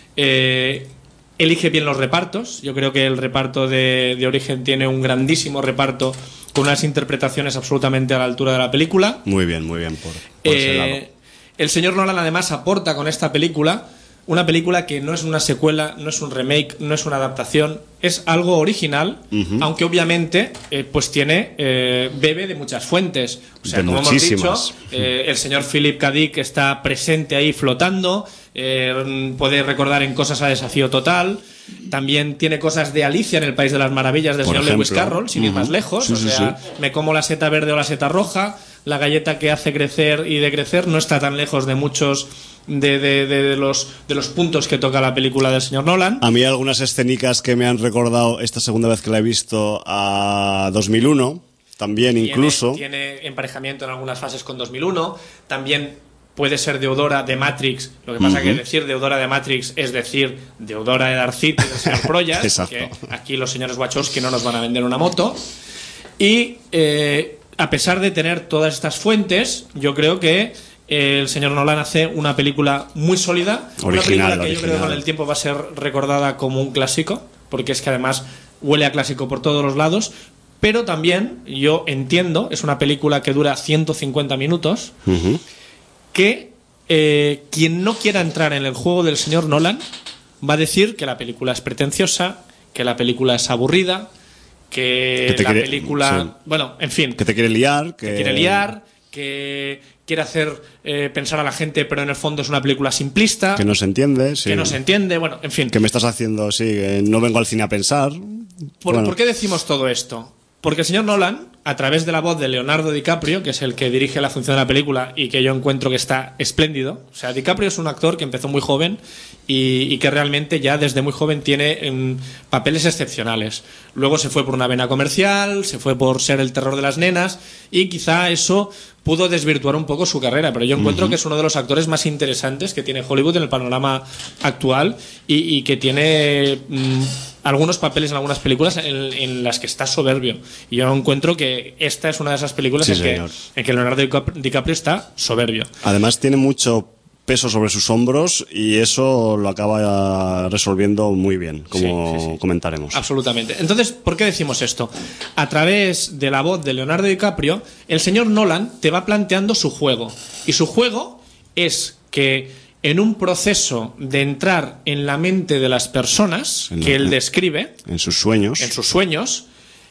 eh, elige bien los repartos. Yo creo que el reparto de, de Origen tiene un grandísimo reparto con unas interpretaciones absolutamente a la altura de la película. Muy bien, muy bien, por, por eh, ese lado. El señor Nolan además aporta con esta película una película que no es una secuela, no es un remake, no es una adaptación, es algo original, uh-huh. aunque obviamente eh, pues tiene eh, bebe de muchas fuentes. O sea, de como muchísimas. hemos dicho, eh, el señor Philip K. Dick está presente ahí flotando, eh, puede recordar en Cosas a desafío total. También tiene cosas de Alicia en el País de las Maravillas del Por señor ejemplo. Lewis Carroll, sin uh-huh. ir más lejos. Sí, o sí, sea, sí. me como la seta verde o la seta roja. La galleta que hace crecer y decrecer no está tan lejos de muchos de, de, de, de, los, de los puntos que toca la película del señor Nolan. A mí algunas escénicas que me han recordado esta segunda vez que la he visto a dos mil uno, también tiene, incluso. Tiene emparejamiento en algunas fases con dos mil uno, también puede ser deudora de Matrix. Lo que pasa uh-huh. que decir deudora de Matrix es decir deudora de Darth Vader y del señor Proyas. Exacto. Porque aquí los señores Wachowski no nos van a vender una moto. Y eh, a pesar de tener todas estas fuentes, yo creo que el señor Nolan hace una película muy sólida, original, una película que original. yo creo que con el tiempo va a ser recordada como un clásico, porque es que además huele a clásico por todos los lados, pero también yo entiendo, es una película que dura ciento cincuenta minutos, uh-huh. que eh, quien no quiera entrar en el juego del señor Nolan va a decir que la película es pretenciosa, que la película es aburrida, que, que te la quiere, película... sí. Bueno, en fin. Que te quiere liar. Que, que quiere liar, que quiere hacer eh, pensar a la gente, pero en el fondo es una película simplista. Que no se entiende, sí. Que no se entiende, bueno, en fin. Que me estás haciendo, sí, que no vengo al cine a pensar. ¿Por, bueno. ¿por qué decimos todo esto? Porque el señor Nolan, a través de la voz de Leonardo DiCaprio, que es el que dirige la función de la película y que yo encuentro que está espléndido. O sea, DiCaprio es un actor que empezó muy joven y, y que realmente ya desde muy joven tiene um, papeles excepcionales. Luego se fue por una vena comercial, se fue por ser el terror de las nenas y quizá eso pudo desvirtuar un poco su carrera, pero yo encuentro uh-huh. que es uno de los actores más interesantes que tiene Hollywood en el panorama actual y, y que tiene um, algunos papeles en algunas películas en, en las que está soberbio. Y yo encuentro que esta es una de esas películas sí, en, que, en que Leonardo DiCaprio está soberbio. Además tiene mucho peso sobre sus hombros y eso lo acaba resolviendo muy bien, como sí, sí, sí. comentaremos. Absolutamente. Entonces, ¿por qué decimos esto? A través de la voz de Leonardo DiCaprio, el señor Nolan te va planteando su juego. Y su juego es que en un proceso de entrar en la mente de las personas en que la, él describe, en sus sueños, en sus sueños,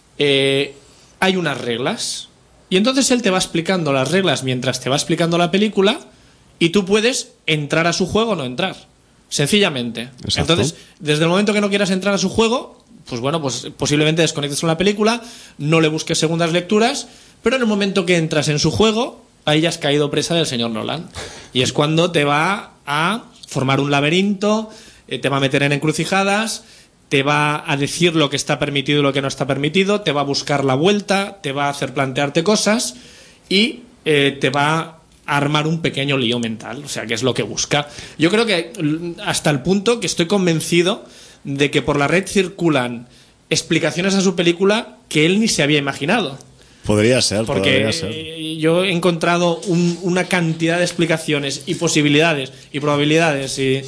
eh, hay unas reglas. Y entonces él te va explicando las reglas mientras te va explicando la película. Y tú puedes entrar a su juego o no entrar. Sencillamente. Exacto. Entonces, desde el momento que no quieras entrar a su juego, pues bueno, pues posiblemente desconectes con la película, no le busques segundas lecturas, Pero en el momento que entras en su juego, ahí ya has caído presa del señor Nolan. Y es cuando te va a formar un laberinto, eh, te va a meter en encrucijadas, te va a decir lo que está permitido y lo que no está permitido, te va a buscar la vuelta, te va a hacer plantearte cosas y eh, te va a armar un pequeño lío mental, o sea, que es lo que busca. Yo creo que hasta el punto que estoy convencido de que por la red circulan explicaciones a su película que él ni se había imaginado. Podría ser, porque podría ser. Yo he encontrado un, una cantidad de explicaciones y posibilidades y probabilidades y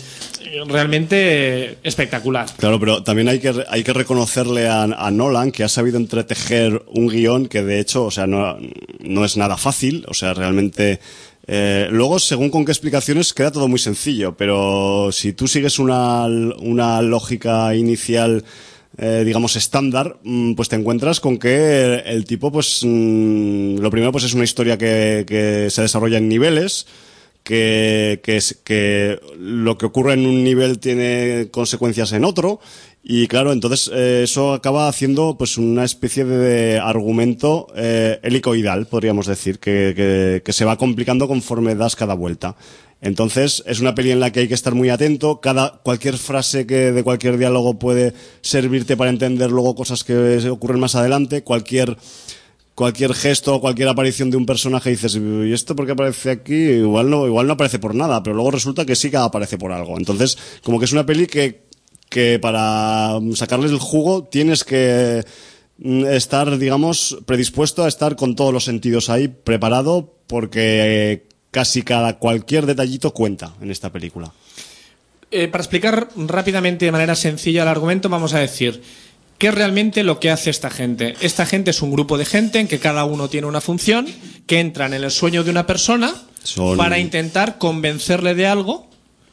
realmente espectacular. Claro, pero también hay que hay que reconocerle a, a Nolan que ha sabido entretejer un guión que de hecho, o sea, no, no es nada fácil, o sea, realmente eh, luego según con qué explicaciones queda todo muy sencillo, pero si tú sigues una una lógica inicial Eh, digamos estándar, pues te encuentras con que el tipo, pues lo primero pues es una historia que, que se desarrolla en niveles, que, que, es, que lo que ocurre en un nivel tiene consecuencias en otro, y claro, entonces eh, eso acaba haciendo pues una especie de argumento eh, helicoidal, podríamos decir, que, que, que se va complicando conforme das cada vuelta. Entonces, es una peli en la que hay que estar muy atento. Cada, cualquier frase que de cualquier diálogo puede servirte para entender luego cosas que ocurren más adelante. Cualquier, cualquier gesto o cualquier aparición de un personaje dices, ¿y esto por qué aparece aquí? Igual no, igual no aparece por nada, pero luego resulta que sí que aparece por algo. Entonces, como que es una peli que, que para sacarles el jugo tienes que estar, digamos, predispuesto a estar con todos los sentidos ahí, preparado, porque casi cada cualquier detallito cuenta en esta película. Eh, para explicar rápidamente de manera sencilla el argumento, vamos a decir ¿qué es realmente lo que hace esta gente? Esta gente es un grupo de gente en que cada uno tiene una función, que entran en el sueño de una persona Son... para intentar convencerle de algo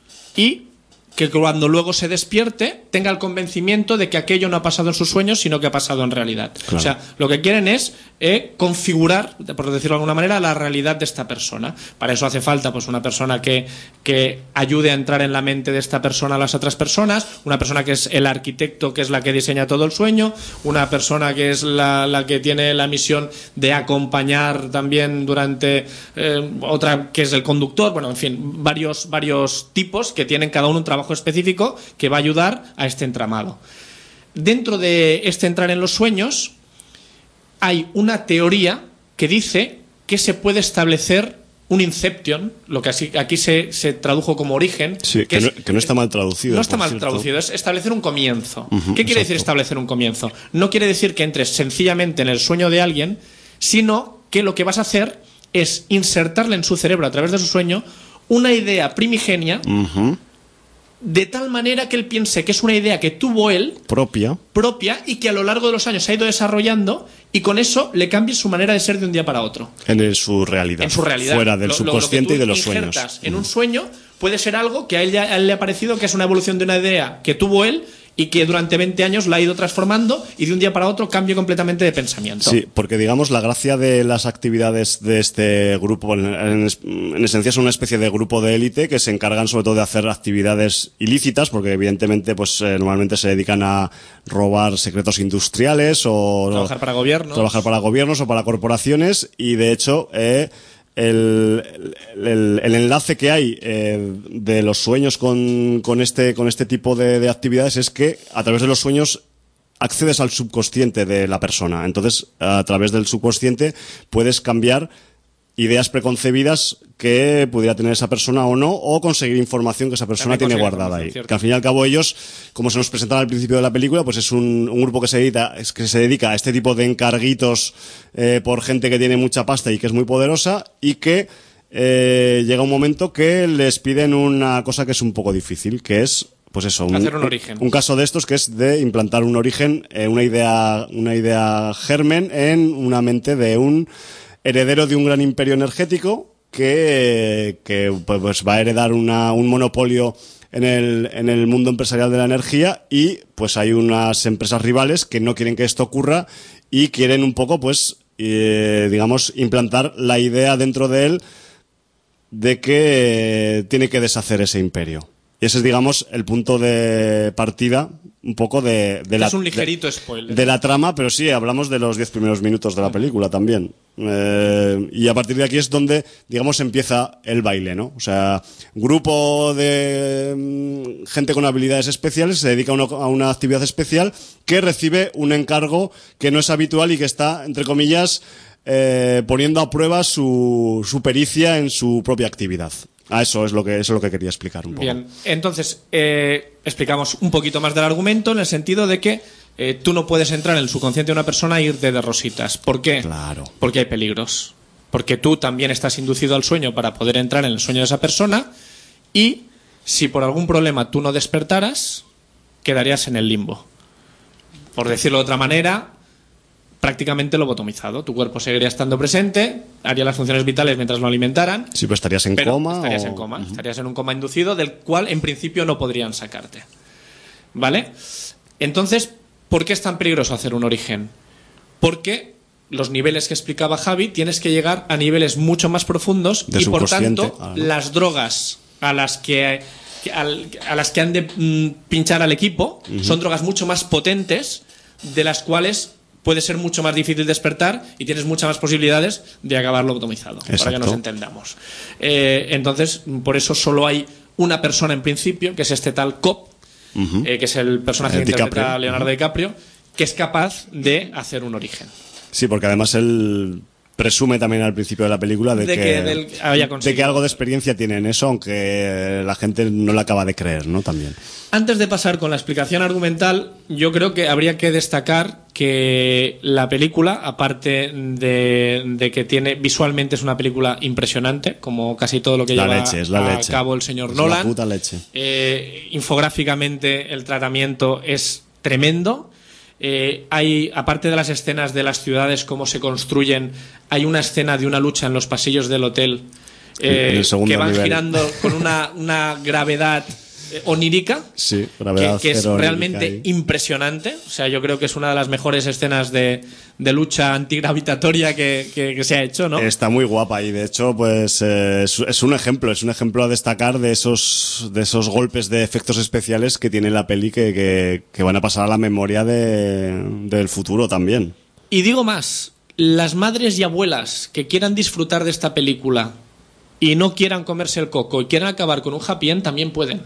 y que cuando luego se despierte tenga el convencimiento de que aquello no ha pasado en sus sueños, sino que ha pasado en realidad. Claro. O sea, lo que quieren es eh, configurar, por decirlo de alguna manera, la realidad de esta persona. Para eso hace falta pues una persona que, que ayude a entrar en la mente de esta persona a las otras personas, una persona que es el arquitecto, que es la que diseña todo el sueño, una persona que es la, la que tiene la misión de acompañar también durante eh, otra que es el conductor, bueno, en fin, varios, varios tipos que tienen cada uno un trabajo específico que va a ayudar a este entramado. Dentro de este entrar en los sueños hay una teoría que dice que se puede establecer un inception, lo que así, aquí se, se tradujo como origen. Sí, que, que, no, es, que no está mal traducido. No está mal cierto. traducido, es establecer un comienzo. Uh-huh, ¿Qué quiere exacto. decir establecer un comienzo? No quiere decir que entres sencillamente en el sueño de alguien, sino que lo que vas a hacer es insertarle en su cerebro a través de su sueño una idea primigenia, uh-huh. de tal manera que él piense que es una idea que tuvo él propia propia y que a lo largo de los años se ha ido desarrollando, y con eso le cambie su manera de ser de un día para otro. En el, su realidad. En su realidad. Fuera del lo, subconsciente lo, lo y de los sueños. En un sueño puede ser algo que a él, ya, a él le ha parecido que es una evolución de una idea que tuvo él y que durante veinte años la ha ido transformando, y de un día para otro cambia completamente de pensamiento. Sí, porque digamos la gracia de las actividades de este grupo, en, en, en esencia son una especie de grupo de élite que se encargan sobre todo de hacer actividades ilícitas, porque evidentemente pues eh, normalmente se dedican a robar secretos industriales o trabajar para gobiernos, trabajar para gobiernos o para corporaciones, y de hecho eh, El, el, el enlace que hay eh, de los sueños con, con, este, con este tipo de, de actividades es que a través de los sueños accedes al subconsciente de la persona. Entonces, a través del subconsciente puedes cambiar ideas preconcebidas que pudiera tener esa persona o no, o conseguir información que esa persona tiene guardada ahí. Que al fin y al cabo ellos, como se nos presentaban al principio de la película, pues es un, un grupo que se dedica, que se dedica a este tipo de encarguitos eh, por gente que tiene mucha pasta y que es muy poderosa, y que eh, llega un momento que les piden una cosa que es un poco difícil, que es pues eso, un, hacer un origen. Un caso de estos que es de implantar un origen, eh, una idea, una idea germen en una mente de un heredero de un gran imperio energético que, que pues va a heredar una, un monopolio en el, en el mundo empresarial de la energía, y pues hay unas empresas rivales que no quieren que esto ocurra y quieren un poco pues eh, digamos implantar la idea dentro de él de que tiene que deshacer ese imperio. Y ese es, digamos, el punto de partida un poco de, de la... Es un ligerito spoiler. De la trama, pero sí, hablamos de los diez primeros minutos de la película también. Eh, y a partir de aquí es donde, digamos, empieza el baile, ¿no? O sea, grupo de mm, gente con habilidades especiales se dedica a una, a una actividad especial que recibe un encargo que no es habitual y que está, entre comillas, eh, poniendo a prueba su, su pericia en su propia actividad. Ah, eso es lo que eso es lo que quería explicar un poco. Bien, entonces eh, explicamos un poquito más del argumento en el sentido de que eh, tú no puedes entrar en el subconsciente de una persona e irte de rositas. ¿Por qué? Claro. Porque hay peligros. Porque tú también estás inducido al sueño para poder entrar en el sueño de esa persona y si por algún problema tú no despertaras, quedarías en el limbo. Por decirlo de otra manera, prácticamente lobotomizado. Tu cuerpo seguiría estando presente, haría las funciones vitales mientras lo alimentaran. Sí, pues estarías en pero coma. Estarías o... en coma. Uh-huh. Estarías en un coma inducido del cual en principio no podrían sacarte. ¿Vale? Entonces, ¿por qué es tan peligroso hacer un origen? Porque los niveles que explicaba Javi tienes que llegar a niveles mucho más profundos de y por tanto ah, ¿no? las drogas a las que a las que han de mm, pinchar al equipo uh-huh. son drogas mucho más potentes de las cuales puede ser mucho más difícil despertar y tienes muchas más posibilidades de acabar lobotomizado. Exacto. Para que nos entendamos. Eh, entonces, por eso solo hay una persona en principio, que es este tal Cobb, uh-huh. eh, que es el personaje el que DiCaprio. interpreta a Leonardo uh-huh. DiCaprio, que es capaz de hacer un origen. Sí, porque además él presume también al principio de la película de, de que, que, del, haya de que algo de experiencia tiene en eso, aunque la gente no le acaba de creer, ¿no? También. Antes de pasar con la explicación argumental, yo creo que habría que destacar que la película, aparte de, de que tiene visualmente es una película impresionante, como casi todo lo que la lleva leche, es la a leche. cabo el señor es Nolan. La puta leche. Eh, infográficamente el tratamiento es tremendo. Eh, hay, aparte de las escenas de las ciudades, cómo se construyen, hay una escena de una lucha en los pasillos del hotel eh, que van nivel. girando con una, una gravedad eh, onírica, sí, gravedad que, que es realmente ahí. impresionante. O sea, yo creo que es una de las mejores escenas de, de lucha antigravitatoria que, que, que se ha hecho, ¿no? Está muy guapa y de hecho pues eh, es, es un ejemplo, es un ejemplo a destacar de esos de esos golpes de efectos especiales que tiene la peli que, que, que van a pasar a la memoria de, del futuro también. Y digo más, las madres y abuelas que quieran disfrutar de esta película y no quieran comerse el coco y quieran acabar con un happy end también pueden.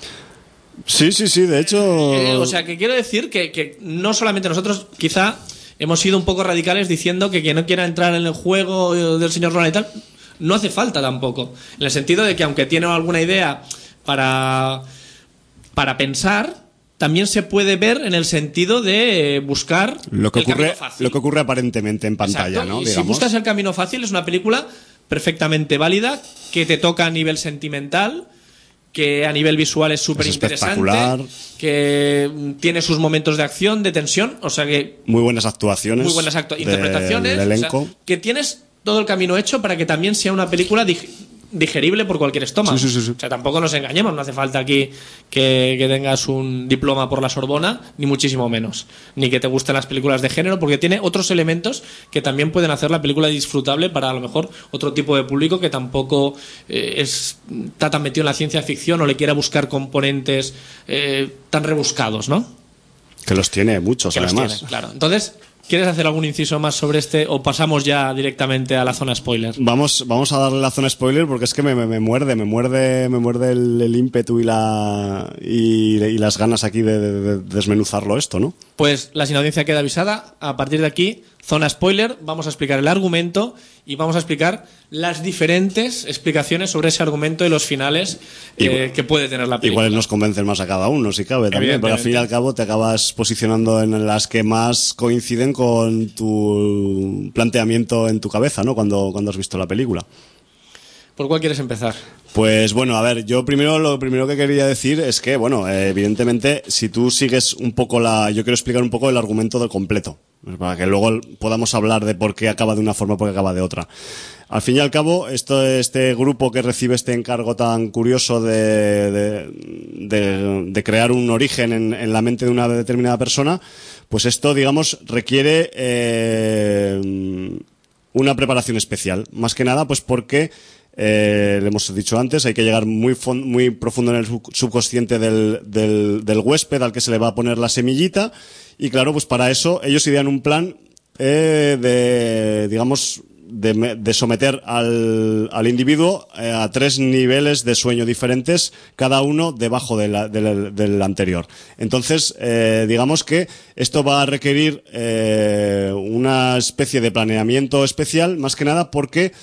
Sí, sí, sí, de hecho... Eh, o sea, que quiero decir que, que no solamente nosotros, quizá hemos sido un poco radicales diciendo que quien no quiera entrar en el juego del señor Nolan y tal, no hace falta tampoco. En el sentido de que aunque tiene alguna idea para, para pensar, también se puede ver en el sentido de buscar lo que el ocurre, camino fácil. Lo que ocurre aparentemente en pantalla, Exacto. ¿no? Y Digamos. si buscas el camino fácil, es una película perfectamente válida, que te toca a nivel sentimental, que a nivel visual es súper interesante, que tiene sus momentos de acción, de tensión, o sea que... Muy buenas actuaciones. Muy buenas actu- interpretaciones. Del elenco. O sea, que tienes todo el camino hecho para que también sea una película dig- digerible por cualquier estómago. Sí, sí, sí, sí. O sea, tampoco nos engañemos, no hace falta aquí que, que tengas un diploma por la Sorbona, ni muchísimo menos. Ni que te gusten las películas de género, porque tiene otros elementos que también pueden hacer la película disfrutable para a lo mejor otro tipo de público que tampoco eh, es, está tan metido en la ciencia ficción o le quiera buscar componentes eh, tan rebuscados, ¿no? Que los tiene muchos, que además. Los tiene, claro. Entonces, ¿quieres hacer algún inciso más sobre este o pasamos ya directamente a la zona spoiler? Vamos, vamos a darle la zona spoiler porque es que me, me, me muerde, me muerde, me muerde el, el ímpetu y la y, y las ganas aquí de, de, de desmenuzarlo esto, ¿no? Pues la sin audiencia queda avisada. A partir de aquí, zona spoiler, vamos a explicar el argumento y vamos a explicar las diferentes explicaciones sobre ese argumento y los finales igual, eh, que puede tener la película. Igual nos convencen más a cada uno, si cabe, también, pero al fin y al cabo te acabas posicionando en las que más coinciden con tu planteamiento en tu cabeza, ¿no? Cuando, cuando has visto la película. ¿Por cuál quieres empezar? Pues bueno, a ver, yo primero lo primero que quería decir es que, bueno, eh, evidentemente, si tú sigues un poco la... Yo quiero explicar un poco el argumento del completo, para que luego podamos hablar de por qué acaba de una forma, por qué acaba de otra. Al fin y al cabo, esto, este grupo que recibe este encargo tan curioso de, de, de, de crear un origen en, en la mente de una determinada persona, pues esto, digamos, requiere eh, una preparación especial. Más que nada, pues porque eh, le hemos dicho antes, hay que llegar muy fon- muy profundo en el sub- subconsciente del, del, del huésped al que se le va a poner la semillita, y claro, pues para eso ellos idean un plan eh, de, digamos, de, de someter al, al individuo eh, a tres niveles de sueño diferentes, cada uno debajo de la, del, del anterior. Entonces, eh, digamos que esto va a requerir eh, una especie de planeamiento especial, más que nada porque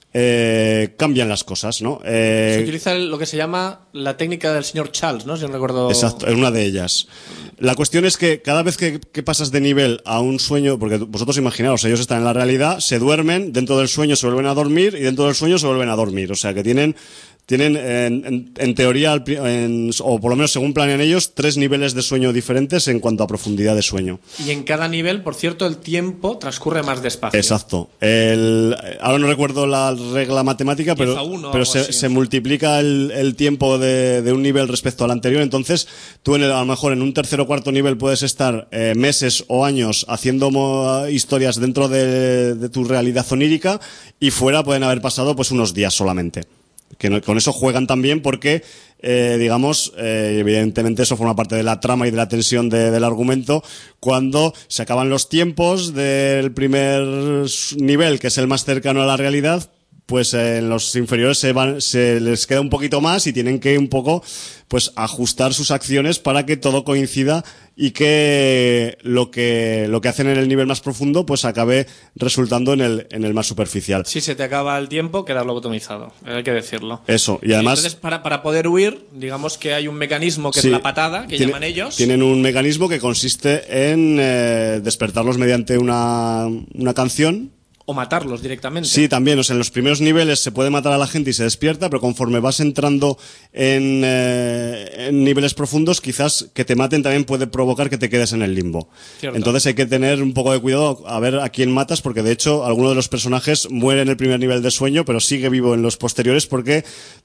eh, cambian las cosas, ¿no? Eh, se utiliza lo que se llama la técnica del señor Charles, ¿no? Si no recuerdo. Exacto, es una de ellas. La cuestión es que cada vez que, que pasas de nivel a un sueño, porque vosotros imaginaos, ellos están en la realidad, se duermen, dentro del sueño se vuelven a dormir y dentro del sueño se vuelven a dormir. O sea que tienen, tienen en, en, en teoría, en, o por lo menos según planean ellos, tres niveles de sueño diferentes en cuanto a profundidad de sueño. Y en cada nivel, por cierto, el tiempo transcurre más despacio. Exacto. El, ahora no recuerdo la regla matemática, pero, uno, pero se, así. se multiplica el, el tiempo de, de un nivel respecto al anterior. Entonces, tú en el, a lo mejor en un tercer o cuarto nivel puedes estar eh, meses o años haciendo mo- historias dentro de, de tu realidad onírica, y fuera pueden haber pasado pues unos días solamente. Que no, con eso juegan también porque, eh, digamos, eh, evidentemente eso forma parte de la trama y de la tensión de, del argumento. Cuando se acaban los tiempos del primer nivel, que es el más cercano a la realidad, pues eh, en los inferiores se van, se les queda un poquito más y tienen que un poco, pues, ajustar sus acciones para que todo coincida y que lo que lo que hacen en el nivel más profundo pues acabe resultando en el en el más superficial. Si se te acaba el tiempo, quedas lobotomizado, hay que decirlo. Eso, y además... Entonces, para, para poder huir, digamos que hay un mecanismo que sí, es la patada, que tiene, llaman ellos. Tienen un mecanismo que consiste en eh, despertarlos mediante una, una canción. O matarlos directamente. Sí, también. O sea, en los primeros niveles se puede matar a la gente y se despierta, pero conforme vas entrando en, eh, en niveles profundos, quizás que te maten también puede provocar que te quedes en el limbo. Cierto. Entonces hay que tener un poco de cuidado a ver a quién matas, porque de hecho alguno de los personajes muere en el primer nivel de sueño, pero sigue vivo en los posteriores porque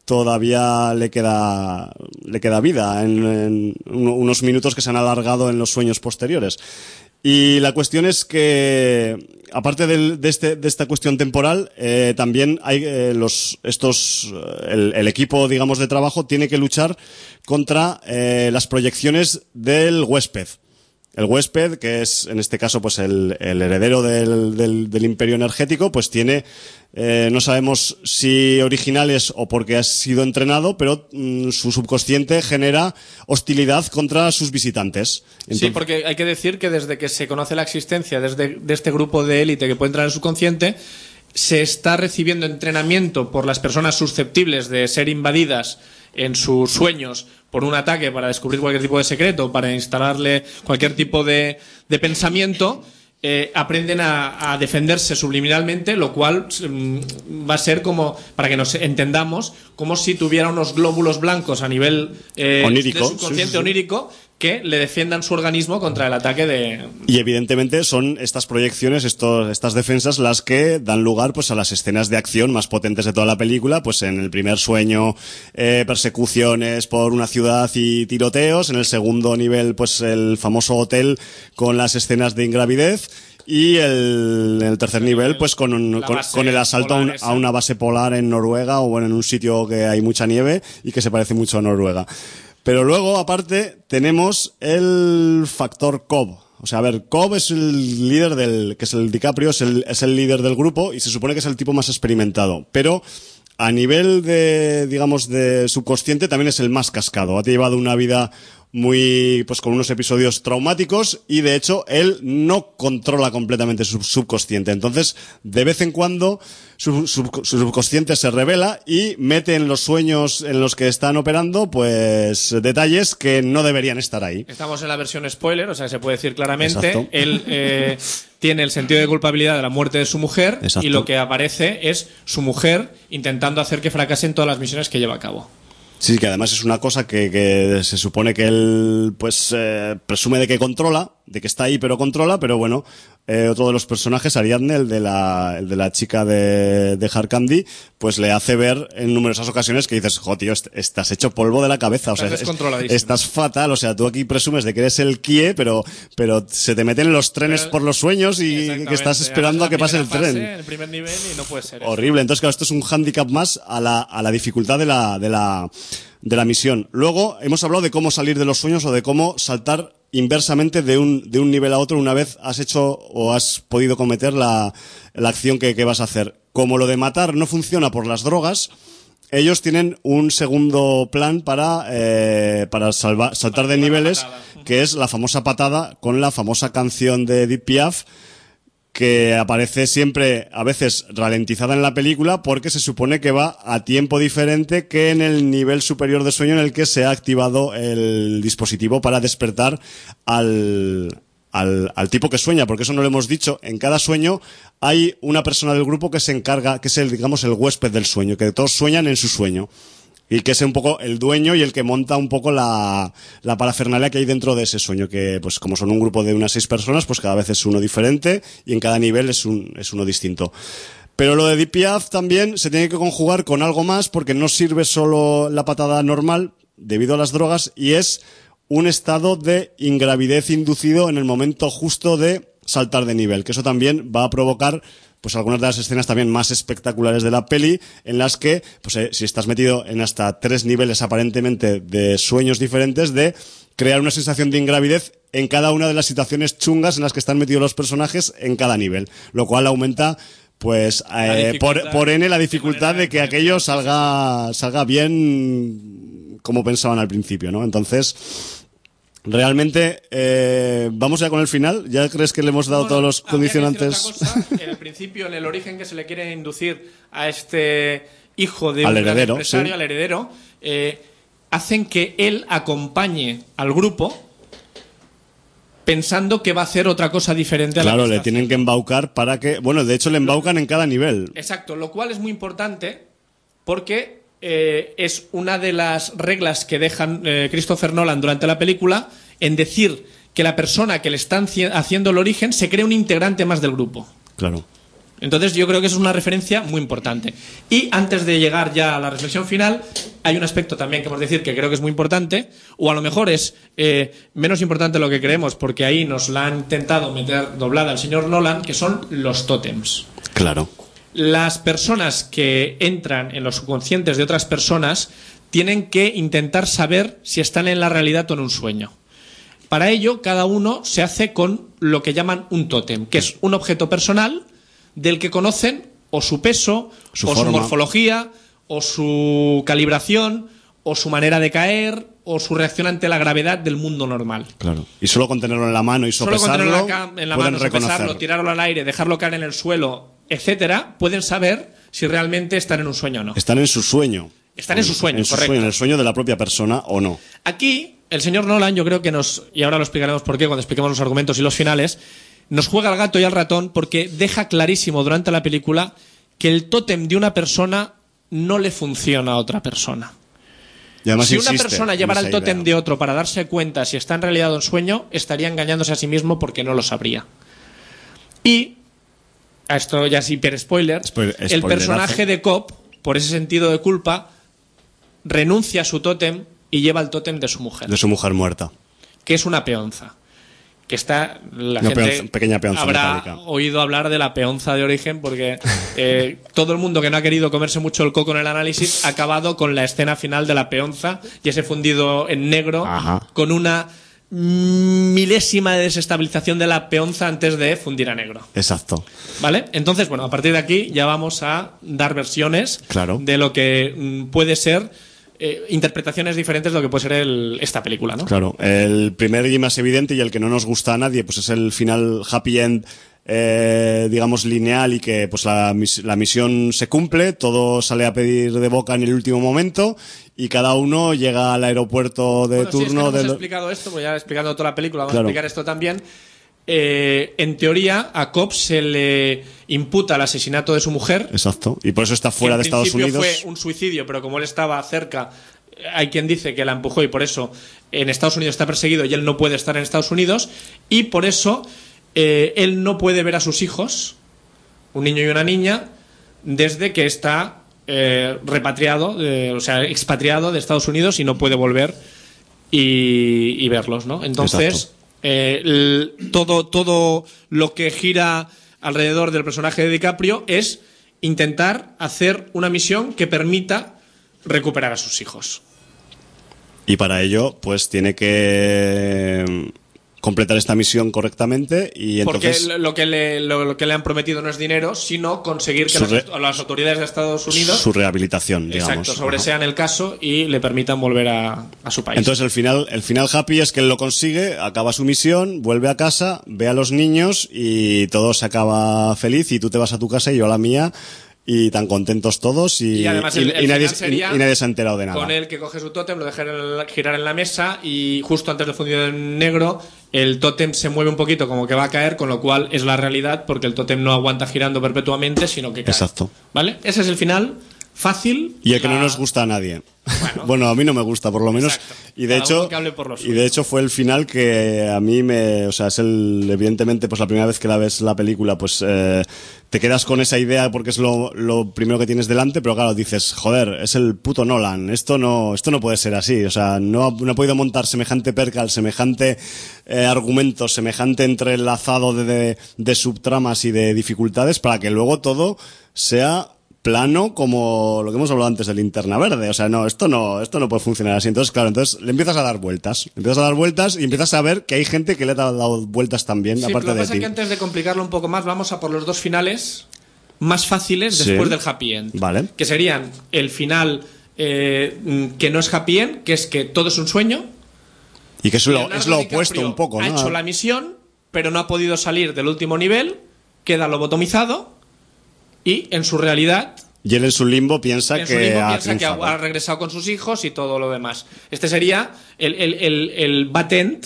todavía le queda le queda vida en, en unos minutos que se han alargado en los sueños posteriores. Y la cuestión es que, aparte del, de, este, de esta cuestión temporal, eh, también hay eh, los estos el, el equipo, digamos, de trabajo tiene que luchar contra eh, las proyecciones del huésped. El huésped, que es en este caso pues el, el heredero del, del, del imperio energético, pues tiene, eh, no sabemos si originales o porque ha sido entrenado, pero mmm, su subconsciente genera hostilidad contra sus visitantes. Entonces, sí, porque hay que decir que desde que se conoce la existencia desde, de este grupo de élite que puede entrar en el subconsciente, se está recibiendo entrenamiento por las personas susceptibles de ser invadidas en sus sueños por un ataque para descubrir cualquier tipo de secreto, para instalarle cualquier tipo de, de pensamiento, eh, aprenden a, a defenderse subliminalmente, lo cual mm, va a ser como, para que nos entendamos, como si tuviera unos glóbulos blancos a nivel eh, onírico, de subconsciente, sí, sí, sí. onírico, que le defiendan su organismo contra el ataque de... Y evidentemente son estas proyecciones, estos, estas defensas las que dan lugar pues a las escenas de acción más potentes de toda la película, pues en el primer sueño eh, persecuciones por una ciudad y tiroteos, en el segundo nivel pues el famoso hotel con las escenas de ingravidez, y el, el tercer nivel pues con, un, con, con el asalto a, un, a una base polar en Noruega, o bueno, en un sitio que hay mucha nieve y que se parece mucho a Noruega. Pero luego, aparte, tenemos el factor Cobb. O sea, a ver, Cobb es el líder del, que es el DiCaprio, es el, es el líder del grupo y se supone que es el tipo más experimentado. Pero a nivel de, digamos, de subconsciente también es el más cascado. Ha llevado una vida muy, pues con unos episodios traumáticos y de hecho él no controla completamente su subconsciente. Entonces, de vez en cuando su, su, su subconsciente se revela y mete en los sueños en los que están operando pues detalles que no deberían estar ahí. Estamos en la versión spoiler, o sea, se puede decir claramente. Exacto. Él eh, tiene el sentido de culpabilidad de la muerte de su mujer. Exacto. Y lo que aparece es su mujer intentando hacer que fracasen todas las misiones que lleva a cabo. Sí, que además es una cosa que, que se supone que él pues eh, presume de que controla, de que está ahí pero controla, pero bueno, eh, otro de los personajes, Ariadne, el de la, el de la chica de, de Hard Candy, pues le hace ver en numerosas ocasiones que dices, jo, tío, est- estás hecho polvo de la cabeza, o sea, Estás es- descontroladísimo. estás fatal, o sea, tú aquí presumes de que eres el Kie, pero, pero se te meten los trenes Pero- por los sueños y Exactamente. que estás esperando Además, a que la pase el primera tren. fase, el primer nivel y no puede ser eso. Horrible. Entonces, claro, esto es un hándicap más a la, a la dificultad de la, de la, de la misión. Luego, hemos hablado de cómo salir de los sueños o de cómo saltar inversamente de un, de un nivel a otro una vez has hecho o has podido cometer la, la acción que, que vas a hacer. Como lo de matar no funciona por las drogas, ellos tienen un segundo plan para, eh, para salva- saltar de niveles, que es la famosa patada con la famosa canción de Edith Piaf, que aparece siempre, a veces ralentizada en la película, porque se supone que va a tiempo diferente que en el nivel superior de sueño en el que se ha activado el dispositivo para despertar al, al, al tipo que sueña, porque eso no lo hemos dicho. En cada sueño hay una persona del grupo que se encarga, que es el, digamos, el huésped del sueño, que todos sueñan en su sueño. Y que es un poco el dueño y el que monta un poco la, la parafernalia que hay dentro de ese sueño, que pues como son un grupo de unas seis personas, pues cada vez es uno diferente y en cada nivel es un, es uno distinto. Pero lo de Edith Piaf también se tiene que conjugar con algo más, porque no sirve solo la patada normal debido a las drogas, y es un estado de ingravidez inducido en el momento justo de saltar de nivel, que eso también va a provocar pues algunas de las escenas también más espectaculares de la peli, en las que, pues eh, si estás metido en hasta tres niveles aparentemente de sueños diferentes, de crear una sensación de ingravidez en cada una de las situaciones chungas en las que están metidos los personajes en cada nivel, lo cual aumenta pues eh, por, por ene la dificultad de que aquello salga salga bien como pensaban al principio, ¿no? Entonces, realmente, eh, vamos ya con el final. ¿Ya crees que le hemos dado Bueno, todos los condicionantes? habría que decir otra cosa. En el principio, en el origen que se le quiere inducir a este hijo de Al un gran heredero, empresario, sí. al heredero, eh, hacen que él acompañe al grupo pensando que va a hacer otra cosa diferente a la Claro, que le está tienen que embaucar para que... Bueno, de hecho le embaucan en cada nivel. Exacto, lo cual es muy importante porque eh, es una de las reglas que dejan eh, Christopher Nolan durante la película, en decir que la persona que le están haciendo el origen se cree un integrante más del grupo. Claro. Entonces yo creo que eso es una referencia muy importante. Y antes de llegar ya a la reflexión final, hay un aspecto también que hemos de decir que creo que es muy importante, o a lo mejor es eh, menos importante de lo que creemos, porque ahí nos la han intentado meter doblada el señor Nolan, que son los tótems. Claro. Las personas que entran en los subconscientes de otras personas tienen que intentar saber si están en la realidad o en un sueño. Para ello, cada uno se hace con lo que llaman un tótem, que es un objeto personal del que conocen o su peso, Su o forma. su morfología, o su calibración, o su manera de caer, o su reacción ante la gravedad del mundo normal. Claro. Y solo con tenerlo en la mano y Solo sopesarlo, con tenerlo acá en la pueden mano, reconocerlo. sopesarlo, tirarlo al aire, dejarlo caer en el suelo, etcétera, pueden saber si realmente están en un sueño o no. Están en su sueño. Están en su sueño, en su correcto. sueño, en el sueño de la propia persona o no. Aquí, el señor Nolan, yo creo que nos, y ahora lo explicaremos por qué cuando expliquemos los argumentos y los finales, nos juega al gato y al ratón porque deja clarísimo durante la película que el tótem de una persona no le funciona a otra persona. Y además Si una insiste persona en llevara esa el tótem idea. de otro para darse cuenta si está en realidad o en sueño, estaría engañándose a sí mismo porque no lo sabría. Y, a esto ya es hiper spoiler, Spoiler- el spoilerazo. personaje de Cobb, por ese sentido de culpa, renuncia a su tótem y lleva el tótem de su mujer, De su mujer muerta. que es una peonza. Que está, la Una gente peonza- pequeña peonza habrá metálica. oído hablar de la peonza de origen porque eh, todo el mundo que no ha querido comerse mucho el coco en el análisis ha acabado con la escena final de la peonza y ese fundido en negro Ajá. con una milésima de desestabilización de la peonza antes de fundir a negro. Exacto. ¿Vale? Entonces, bueno, a partir de aquí ya vamos a dar versiones Claro. de lo que mm, puede ser eh, interpretaciones diferentes de lo que puede ser el, esta película, ¿no? Claro. El primer y más evidente y el que no nos gusta a nadie, pues es el final happy end, eh, digamos lineal, y que pues la, mis- la misión se cumple, todo sale a pedir de boca en el último momento y cada uno llega al aeropuerto de Bueno, sí, es que turno no hemos del- explicado esto, pues ya explicando toda la película, vamos Claro. a explicar esto también. Eh, en teoría, a Cobb se le imputa el asesinato de su mujer. Exacto. Y por eso está que fuera en de Estados principio Unidos. fue un suicidio, pero como él estaba cerca, hay quien dice que la empujó y por eso en Estados Unidos está perseguido y él no puede estar en Estados Unidos, y por eso eh, él no puede ver a sus hijos, un niño y una niña, desde que está eh, repatriado, eh, o sea, expatriado de Estados Unidos y no puede volver y, y verlos, ¿no? Entonces, eh, el, todo, todo lo que gira alrededor del personaje de DiCaprio es intentar hacer una misión que permita recuperar a sus hijos. Y para ello, pues tiene que completar esta misión correctamente y entonces... Porque lo que, le, lo, lo que le han prometido no es dinero, sino conseguir que re... las, las autoridades de Estados Unidos... Su rehabilitación, digamos. Exacto, sobresean el caso y le permitan volver a, a su país. Entonces el final, el final happy es que él lo consigue, acaba su misión, vuelve a casa, ve a los niños y todo se acaba feliz y tú te vas a tu casa y yo a la mía... Y tan contentos todos y, y, además el, y, el y, nadie, sería y nadie se ha enterado de nada. Con él que coge su tótem, lo deja girar en la mesa y justo antes del fundido en negro el tótem se mueve un poquito como que va a caer, con lo cual es la realidad porque el tótem no aguanta girando perpetuamente, sino que cae. Exacto. ¿Vale? Ese es el final fácil. Y el que la... no nos gusta a nadie. Bueno, bueno, a mí no me gusta, por lo menos. Exacto. Y de Cada hecho, uno que hable por lo suyo. y de hecho fue el final que a mí me, o sea, es el, evidentemente, pues la primera vez que la ves la película, pues eh, te quedas con esa idea porque es lo, lo primero que tienes delante, pero claro, dices, joder, es el puto Nolan, esto no, esto no puede ser así, o sea, no ha, no ha podido montar semejante percal, semejante eh, argumento, semejante entrelazado de, de, de subtramas y de dificultades para que luego todo sea plano como lo que hemos hablado antes de Linterna Verde. O sea, no, esto no, esto no puede funcionar así. Entonces, claro, entonces le empiezas a dar vueltas. Empiezas a dar vueltas y empiezas a ver que hay gente que le ha dado vueltas también, sí, aparte lo que de pasa ti. Es que antes de complicarlo un poco más, vamos a por los dos finales más fáciles después sí. del happy end. Vale. Que serían el final eh, que no es happy end, que es que todo es un sueño. Y que es lo, es lo opuesto un poco, ¿no? Ha hecho la misión, pero no ha podido salir del último nivel, queda lobotomizado y en su realidad... Y él en su limbo piensa en que su limbo ha piensa que ha, ha regresado con sus hijos y todo lo demás. Este sería el, el, el, el bad end,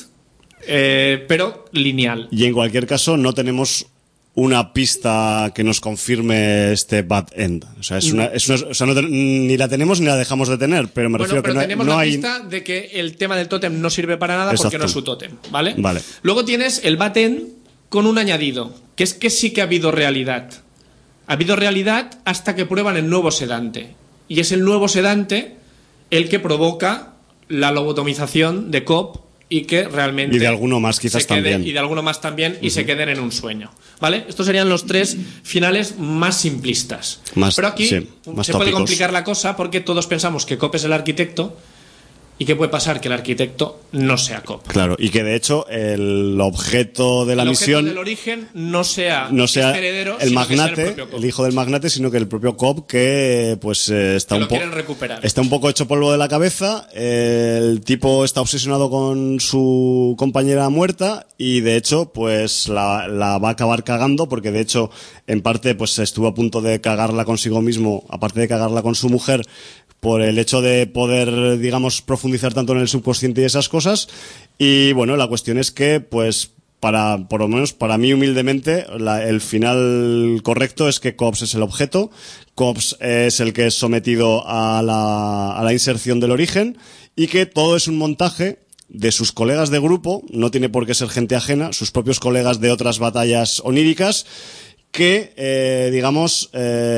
eh, pero lineal. Y en cualquier caso no tenemos una pista que nos confirme este bad end. O sea, es una, es una, o sea no te, ni la tenemos ni la dejamos de tener, pero me bueno, refiero pero que no, tenemos no la hay... pista de que el tema del tótem no sirve para nada. Exacto. Porque no es su tótem, ¿vale? Vale. Luego tienes el bad end con un añadido, que es que sí que ha habido realidad. Ha habido realidad hasta que prueban el nuevo sedante. Y es el nuevo sedante el que provoca la lobotomización de Cobb y que realmente... Y de alguno más quizás se quede, también. Y de alguno más también y Uh-huh. se queden en un sueño. ¿Vale? Estos serían los tres finales más simplistas. Más, Pero aquí sí, más se puede tópicos. complicar la cosa porque todos pensamos que Cobb es el arquitecto. ¿Y qué puede pasar? Que el arquitecto no sea Cobb. Claro, y que de hecho el objeto de la el misión objeto del origen no sea, no sea este heredero, el sino que sea magnate, el, el hijo del magnate, sino que el propio Cobb que pues eh, está que un lo poco quieren recuperar. está un poco hecho polvo de la cabeza. Eh, el tipo está obsesionado con su compañera muerta y de hecho pues la, la va a acabar cagando porque de hecho en parte pues estuvo a punto de cagarla consigo mismo, aparte de cagarla con su mujer, por el hecho de poder, digamos, profundizar tanto en el subconsciente y esas cosas. Y bueno, la cuestión es que, pues, para, por lo menos para mí humildemente, la, el final correcto es que Cobbs es el objeto, Cobbs es el que es sometido a la, a la inserción del origen y que todo es un montaje de sus colegas de grupo, no tiene por qué ser gente ajena, sus propios colegas de otras batallas oníricas, que, eh, digamos,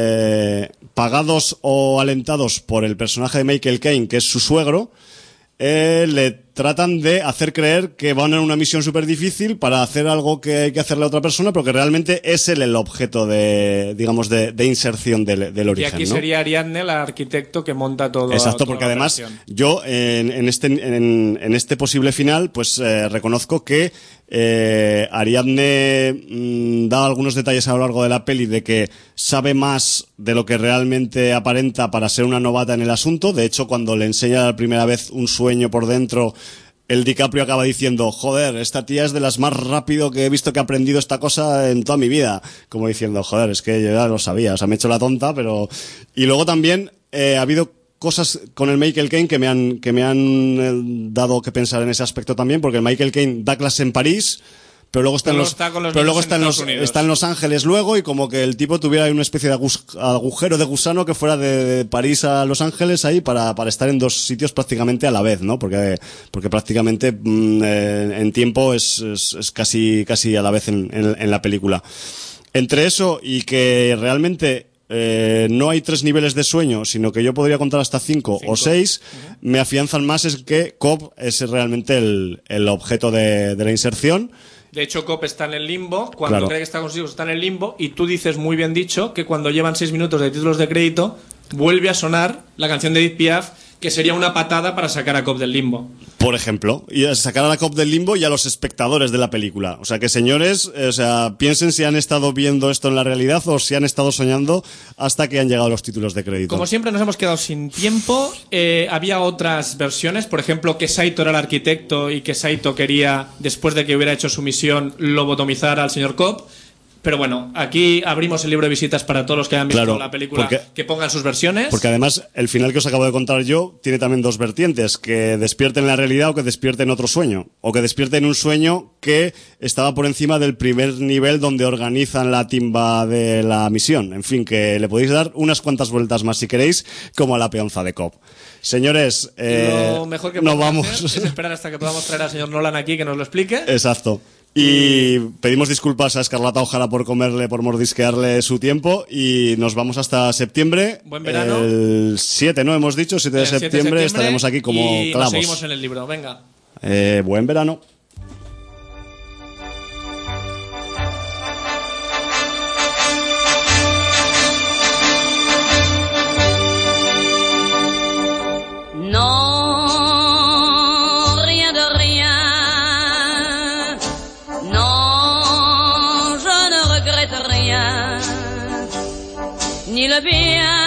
eh, pagados o alentados por el personaje de Michael Caine, que es su suegro, eh, le tratan de hacer creer que van en una misión súper difícil para hacer algo que hay que hacerle a otra persona, pero que realmente es él el objeto de, digamos, de, de inserción del, del origen. Y aquí ¿no? sería Ariadne, el arquitecto que monta todo. Exacto, porque además yo en, en este en, en este posible final, pues eh, reconozco que eh, Ariadne mmm, da algunos detalles a lo largo de la peli de que sabe más de lo que realmente aparenta para ser una novata en el asunto. De hecho, cuando le enseña la primera vez un sueño por dentro, el DiCaprio acaba diciendo, joder, esta tía es de las más rápido que he visto que ha aprendido esta cosa en toda mi vida. Como diciendo, joder, es que yo ya lo sabía, o sea, me he hecho la tonta, pero... Y luego también eh, ha habido cosas con el Michael Caine que me han, que me han eh, dado que pensar en ese aspecto también, porque el Michael Caine da clase en París, pero luego están Pero los, está con los pero luego niños en están los, Estados Unidos. están Los Ángeles luego, y como que el tipo tuviera una especie de agus- agujero de gusano que fuera de, de París a Los Ángeles ahí para, para estar en dos sitios prácticamente a la vez, ¿no? Porque, porque prácticamente mmm, eh, en tiempo es, es, es casi, casi a la vez en, en, en la película. Entre eso y que realmente eh, no hay tres niveles de sueño, sino que yo podría contar hasta cinco, cinco. o seis, uh-huh. me afianzan más es que Cobb es realmente el, el objeto de, de la inserción. De hecho, Cobb está en el limbo, cuando claro. cree que está consigo está en el limbo, y tú dices muy bien dicho que cuando llevan seis minutos de títulos de crédito, vuelve a sonar la canción de Edith Piaf, que sería una patada para sacar a Cobb del limbo. Por ejemplo, y sacar a la Cobb del limbo y a los espectadores de la película. O sea, que señores, eh, o sea, piensen si han estado viendo esto en la realidad o si han estado soñando hasta que han llegado los títulos de crédito. Como siempre nos hemos quedado sin tiempo. Eh, había otras versiones, por ejemplo, que Saito era el arquitecto y que Saito quería, después de que hubiera hecho su misión, lobotomizar al señor Cobb. Pero bueno, aquí abrimos el libro de visitas para todos los que hayan visto claro, la película, porque, que pongan sus versiones. Porque además, el final que os acabo de contar yo tiene también dos vertientes: que despierten la realidad o que despierten otro sueño. O que despierten un sueño que estaba por encima del primer nivel donde organizan la timba de la misión. En fin, que le podéis dar unas cuantas vueltas más si queréis, como a la peonza de Cobb. Señores, eh, lo mejor que no podemos vamos. hacer es esperar hasta que podamos traer al señor Nolan aquí que nos lo explique. Exacto. Y pedimos disculpas a Escarlata O'Hara por comerle, por mordisquearle su tiempo, y nos vamos hasta septiembre. Buen verano. El siete, ¿no? Hemos dicho, siete de septiembre, septiembre estaremos aquí como y clavos. Nos seguimos en el libro, venga. Eh, buen verano. Ni le bien